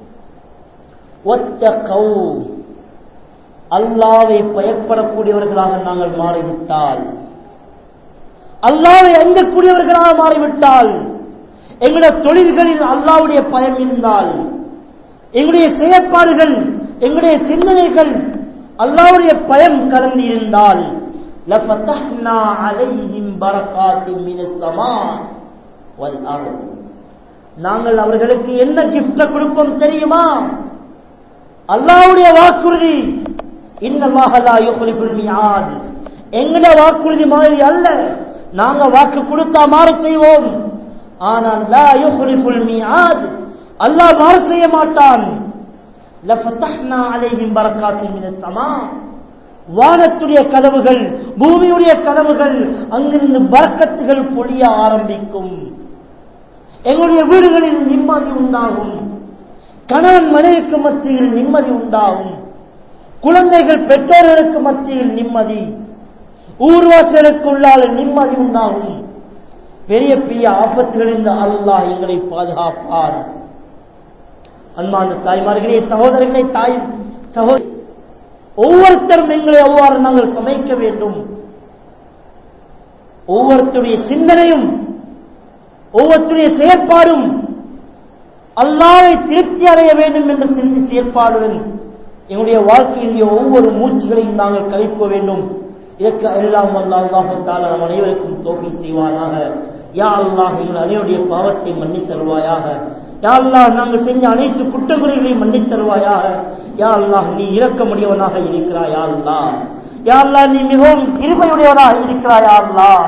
வத்தகவ், அல்லாஹ்வை பயப்படக்கூடியவர்களாக நாங்கள் மாறிவிட்டால், அல்லாஹ்வை அஞ்சக்கூடியவர்களாக மாறிவிட்டால், எங்களுடைய தொழில்களில் அல்லாஹ்வுடைய பயம் இருந்தால், எங்களுடைய செயற்பாடுகள், எங்களுடைய சிந்தனைகள் அல்லாஹ்வுடைய பயம் கலந்து இருந்தால், லஃபதஹ்னா அலைஹிம் பரகாத்தின் மினஸ் ஸமா வல் அர்த், நாங்கள் அவர்களுக்கு என்ன கிஃப்ட் கொடுப்போம் தெரியுமா? அல்லாஹ்வுடைய வாக்குறுதி, இன்னல்லாஹ லா யுக்லிஃபுல் மிஆத், எங்களுடைய வாக்குறுதி மாதிரி அல்ல. நாங்க வாக்கு கொடுத்தா மாறு செய்வோம், ஆனால் லா யுக்லிஃபுல் மிஆத், அல்லாஹ் மாறு செய்ய மாட்டான். லஃபதஹ்னா அலைஹிம் பரகாத்தின் மினஸ் ஸமா, வானத்துடைய கதவுகள், பூமியுடைய கதவுகள், அங்கிருந்து பரக்கத்துகள் பொழிய ஆரம்பிக்கும். எங்களுடைய வீடுகளில் நிம்மதி உண்டாகும். கணவன் மனைவிக்கு மத்தியில் நிம்மதி உண்டாகும். குழந்தைகள் பெற்றோர்களுக்கு மத்தியில் நிம்மதி, ஊர்வாசலுக்குள்ளால நிம்மதி உண்டாகும். பெரிய பெரிய ஆபத்துகளிலிருந்து அல்லாஹ் எங்களை பாதுகாப்பார். அன்பான தாய்மார்களே, சகோதரர்களே, தாய் சகோதரி, ஒவ்வொருத்தரும் எங்களை எவ்வாறு நாங்கள் சமைக்க வேண்டும், ஒவ்வொருத்தருடைய சிந்தனையும் ஒவ்வொருத்தருடைய செயற்பாடும் அல்லாஹ்வை திருப்தி அடைய வேண்டும் என்ற சிந்தி செயற்பாடுடன் எங்களுடைய வாழ்க்கையினுடைய ஒவ்வொரு மூச்சுகளையும் நாங்கள் கழிக்க வேண்டும். இதற்கு எல்லாம் அல்லாஹ் தஆலா நம் அனைவருக்கும் தௌஃபீக் செய்வானாக. யா அல்லாஹ், எங்கள் அனைவருடைய பாவத்தை மன்னித் தருவாயாக. யா அல்லாஹ், நாங்கள் செஞ்ச அனைத்து குற்றங்குறைகளையும் மன்னித் தருவாயாக. யா அல்லாஹ், நீ இரக்கமுடையவனாக இருக்கிறாய். யா அல்லாஹ், யா அல்லாஹ், நீ மிகவும் கிருபையுடையவனாக இருக்கிறாய். யா அல்லாஹ்,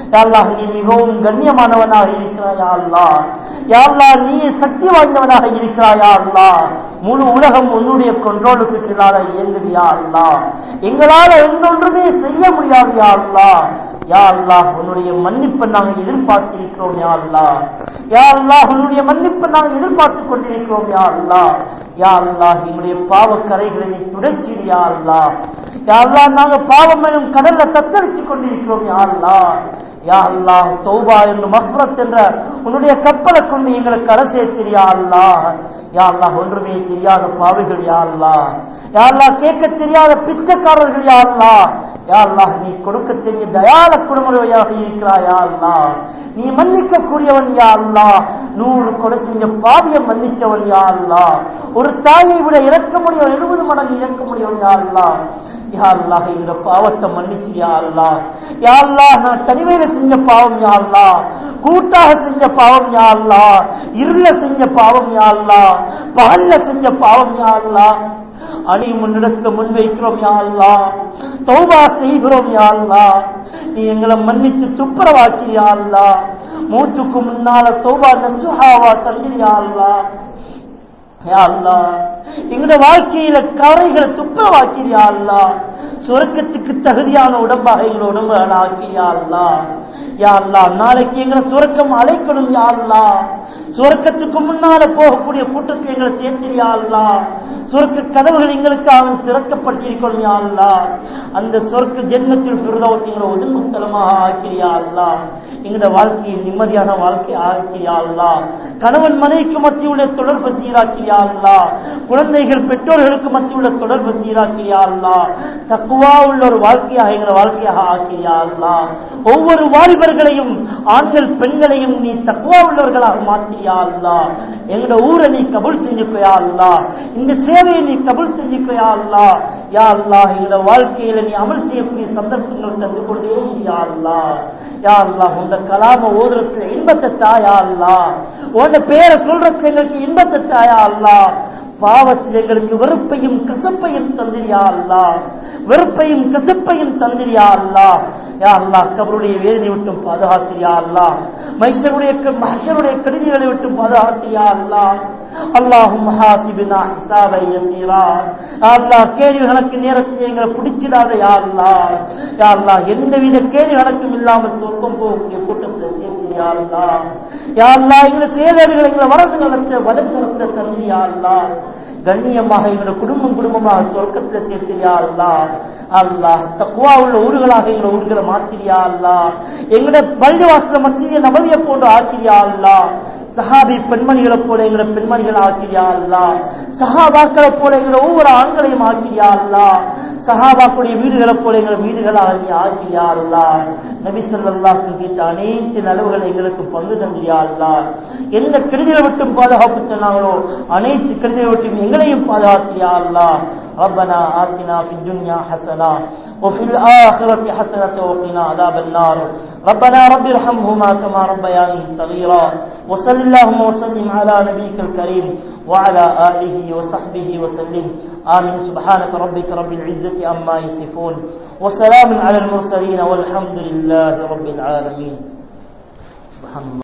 யா அல்லாஹ் நீ மிகவும் கண்ணியமானவனாக இருக்கிறாய் யா அல்லாஹ். யா அல்லாஹ் நீ சக்தி வாய்ந்தவனாக இருக்கிறாய் யா அல்லாஹ். முழு உலகம் உன்னுடைய கண்ட்ரோலுக்கு கீழாக இயங்குது யா அல்லாஹ். எங்களால எந்தொன்றுமே செய்ய முடியாது யா அல்லாஹ். யா அல்லாஹ் உன்னுடைய மன்னிப்பை நாங்கள் எதிர்பார்த்திருக்கிறோம் யா அல்லாஹ். யா அல்லாஹ் உன்னுடைய மன்னிப்பை நாங்கள் எதிர்பார்த்து கொண்டிருக்கிறோம் யா அல்லாஹ். யா அல்லாஹ் எங்களுடைய பாவ கரைகளை நீ துடைச்சிடு யா அல்லாஹ். யா அல்லாஹ் நாங்கள் பாவம் எனும் கடல்ல தத்தளிச்சு கொண்டிருக்கிறோம் யா அல்லாஹ். யா அல்லாஹ் தௌபா என்று மஃபிரத் என்ற உன்னுடைய கப்பலை கொண்டு எங்களை கரை சேர்த்திரு யா அல்லாஹ். யா அல்லாஹ் ஒன்றுமே தெரியாத பாவிகள் யா அல்லாஹ். யா அல்லாஹ் கேட்க தெரியாத பிச்சைக்காரர்கள் யா அல்லாஹ். யா அல்லாஹ் நீ கொடுக்க தெரிய தயால குடும்பமாக இருக்கிறாய் யா அல்லாஹ். நீ மன்னிக்க கூடியவன் யா அல்லாஹ். நூறு கொலை செஞ்ச பாவியை மன்னிச்சவன் யா அல்லாஹ். ஒரு தாயை விட இறக்க முடியும் எழுபது மடங்கு இறக்க முடியும் யா அல்லாஹ். யா அல்லாஹ் இந்த பாவத்தை மன்னிச்சு யா அல்லாஹ். யா அல்லாஹ் நான் தனிமையில செஞ்ச பாவம் யா அல்லாஹ், கூட்டாக செஞ்ச பாவம் யா அல்லாஹ், இருள செஞ்ச பாவம் யா அல்லாஹ், பகல்ல செஞ்ச பாவம் யா அல்லாஹ், அணி முன்னிடத்தை முன்வைக்கிறோம் யா அல்லாஹ். தௌபா செய்கிறோம் யா அல்லாஹ். நீ எங்களை மன்னிச்சு துப்புரவாக்கி யா அல்லாஹ். மூச்சுக்கு முன்னால தௌபா நசுஹாவா தந்திரி யா அல்லாஹ். யா அல்லாஹ் எங்களுடைய வாழ்க்கையில கரைகளை துப்புரவாக்கிறியா அல்லாஹ். சுரக்கத்துக்கு தகுதியான உடம்பாக எங்களை உடம்புகளை ஆக்கிறியா அல்லாஹ். யா அல்லாஹ் நாளைக்கு எங்களை சுரக்கம் அழைக்கணும் யா அல்லாஹ். சுரக்கத்துக்கு முன்னால போகக்கூடிய கூட்டத்தை எங்களை சேர்த்தியா அல்லாஹ். சுரக்க கதவுகள் எங்களுக்காக திறக்கப்பட்டிருக்கணும் யா அல்லாஹ். அந்த சொர்க்க ஜன்னத்தில் ஃபிர்தௌஸ் எங்களை ஒதுங்குத்தலமாக ஆக்கிறியா அல்லாஹ். எங்களுடைய வாழ்க்கையை நிம்மதியான வாழ்க்கையை ஆக்கிறியா அல்லாஹ். கணவன் மனைவிக்கு மத்தியுள்ள தொடர்பு சீராக்கிறியா அல்லாஹ். குழந்தைகள் பெற்றோர்களுக்கு மத்தியுள்ள தொடர்பு சீராக்கிறியா அல்லாஹ். தக்வா உள்ள ஒரு வாழ்க்கையாக எங்களை வாழ்க்கையாக ஆக்கிறியா அல்லாஹ். ஒவ்வொரு வாலிபர்களையும் ஆண்கள் பெண்களையும் நீ தக்வா உள்ளவர்களாக மாற்றியா அல்லாஹ். எங்களோட ஊரை நீ கபூல் செஞ்சுக்கோயா அல்லாஹ். இந்த சேவையை நீ கபூல் செஞ்சுக்கோயா அல்லாஹ். யா அல்லாஹ் எங்களோட வாழ்க்கையில நீ அமல் செய்யக்கூடிய சந்தர்ப்பங்கள் தந்து கொண்டே யா அல்லாஹ். யா அல்லாஹ் உங்க கலாம ஓதுறதுல இன்பத்தை தாயா அல்லாஹ். உன்ன பேரை சொல்றதுக்கு எங்களுக்கு இன்பத்தை தாயா அல்லாஹ். பாவத்தில் எங்களுக்கு வெறுப்பையும் கசப்பையும் தந்திரியா அல்லாஹ். வெறுப்பையும் கசப்பையும் தந்திரியா அல்லாஹ். யா அல்லாஹ் கபருடைய வேதனை விட்டும் பாதுகாத்தியா அல்லாஹ். மைசருடைய மஹ்ஷருடைய கெடுதிகளை விட்டும் பாதுகாத்தியா அல்லாஹ். அல்லாஹும் ஹாசிபினா ஹிசாபை யஸீரா. யா அல்லாஹ் கேள்வி கணக்கு நேரத்தில் எங்களை பிடிச்சிடாத யா அல்லாஹ். யா அல்லாஹ் எந்தவித கேள்வி கணக்கும் இல்லாமல் சொர்க்கம் போகக்கூடிய கூட்டத்தில் சேர்த்து யா அல்லாஹ். யா அல்லாஹ் எங்களை சேதர்கள் எங்களை வரது நடத்த வதக்கு நடத்த தந்து யா அல்லாஹ். கண்ணியமாக எங்களோட குடும்பம் குடும்பமாக சொர்க்கத்தில் சேர்த்தியா அல்லாஹ். அல்லாஹ் தக்வா உள்ள ஊர்களாக எங்களை ஊர்களை மாற்றியா அல்லாஹ். எங்களோட பள்ளிவாசல மத்திய நபதியை போன்று ஆக்கிரியா அல்லாஹ். சஹாபி பெண்மணிகளை போல எங்களை பெண்மணிகள் ஆக்கிரியா அல்லாஹ். சஹாபாக்களை போல எங்களை ஒவ்வொரு ஆண்களையும் ஆக்கிரியா அல்லாஹ். சஹாபாக்குடைய வீடுகளை போல எங்களை வீடுகளாக நீ ஆக்கிரியா அல்லாஹ். நபி ஸல்லல்லாஹு அலைஹி வஸல்லம் அனைத்து நலவுகளை எங்களுக்கு பங்கு தந்தியா அல்லாஹ். எந்த கெடுதிகளை விட்டும் பாதுகாப்பு சொன்னாங்களோ அனைத்து கெடுதிகளை விட்டும் எங்களையும் பாதுகாத்தியா அல்லாஹ். ربنا آتنا في الدنيا حسنة وفي الآخرة حسنة وقنا عذاب النار. ربنا رب ارحمهما كما ربياني صغيرا. وصل اللهم وسلم على نبيك الكريم وعلى آله وصحبه وسلم. آمين. سبحانك ربك رب العزة عما يصفون وسلام على المرسلين والحمد لله رب العالمين. سبحان الله.